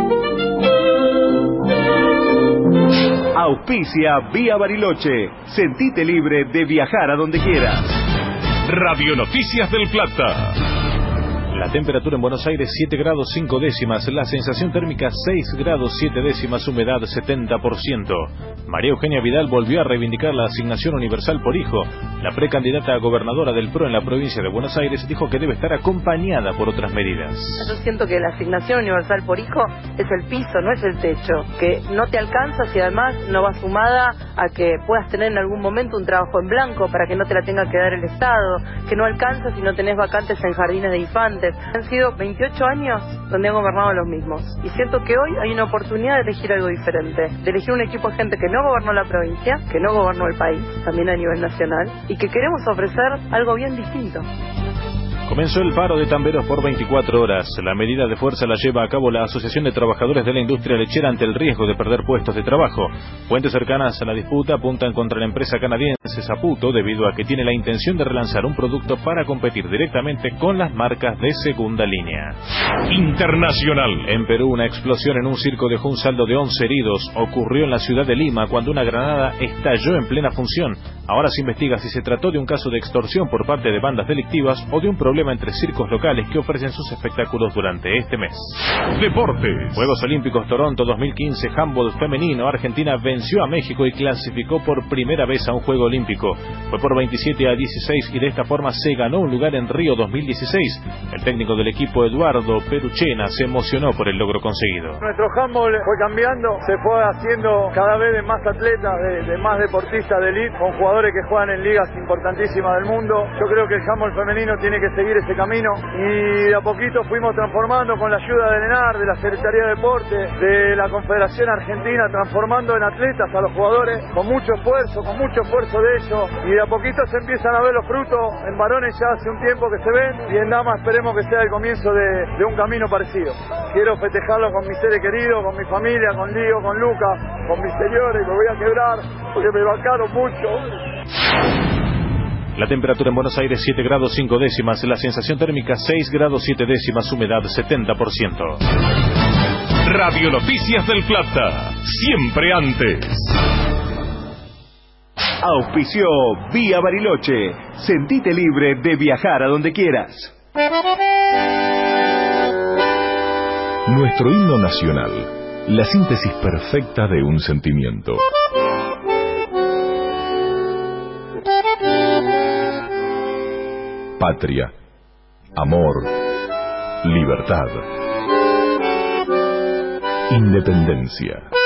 Auspicia Vía Bariloche. Sentite libre de viajar a donde quieras. Radio Noticias del Plata. La temperatura en Buenos Aires 7 grados 5 décimas, la sensación térmica 6 grados 7 décimas, humedad 70%. María Eugenia Vidal volvió a reivindicar la asignación universal por hijo. La precandidata a gobernadora del PRO en la provincia de Buenos Aires dijo que debe estar acompañada por otras medidas. Yo siento que la asignación universal por hijo es el piso, no es el techo, que no te alcanza si además no va sumada a que puedas tener en algún momento un trabajo en blanco para que no te la tenga que dar el Estado, que no alcanza si no tenés vacantes en jardines de infantes. Han sido 28 años donde han gobernado los mismos y siento que hoy hay una oportunidad de elegir algo diferente, de elegir un equipo de gente que no gobernó la provincia, que no gobernó el país, también a nivel nacional, y que queremos ofrecer algo bien distinto. Comenzó el paro de tamberos por 24 horas. La medida de fuerza la lleva a cabo la Asociación de Trabajadores de la Industria Lechera ante el riesgo de perder puestos de trabajo. Fuentes cercanas a la disputa apuntan contra la empresa canadiense Saputo debido a que tiene la intención de relanzar un producto para competir directamente con las marcas de segunda línea. Internacional. En Perú, una explosión en un circo dejó un saldo de 11 heridos. Ocurrió en la ciudad de Lima cuando una granada estalló en plena función. Ahora se investiga si se trató de un caso de extorsión por parte de bandas delictivas o de un problema entre circos locales que ofrecen sus espectáculos durante este mes. Deportes. Juegos Olímpicos Toronto 2015, handball femenino. Argentina venció a México y clasificó por primera vez a un Juego Olímpico. Fue por 27-16 y de esta forma se ganó un lugar en Río 2016. El técnico del equipo, Eduardo Peruchena, se emocionó por el logro conseguido. Nuestro handball fue cambiando, se fue haciendo cada vez de más atletas, de más deportistas de elite, con jugadores que juegan en ligas importantísimas del mundo. Yo creo que el handball femenino tiene que seguir ese camino y de a poquito fuimos transformando con la ayuda del ENAR, de la Secretaría de Deporte, de la Confederación Argentina, transformando en atletas a los jugadores con mucho esfuerzo de ellos, y de a poquito se empiezan a ver los frutos. En varones ya hace un tiempo que se ven y en damas esperemos que sea el comienzo de un camino parecido. Quiero festejarlo con mis seres queridos, con mi familia, con Lío, con Luca, con mis señores, me voy a quebrar porque me bancaron mucho. La temperatura en Buenos Aires 7 grados 5 décimas, la sensación térmica 6 grados 7 décimas, humedad 70%. Radio Noticias del Plata, siempre antes. Auspició Vía Bariloche. Sentite libre de viajar a donde quieras. Nuestro himno nacional, la síntesis perfecta de un sentimiento. Patria, amor, libertad, independencia.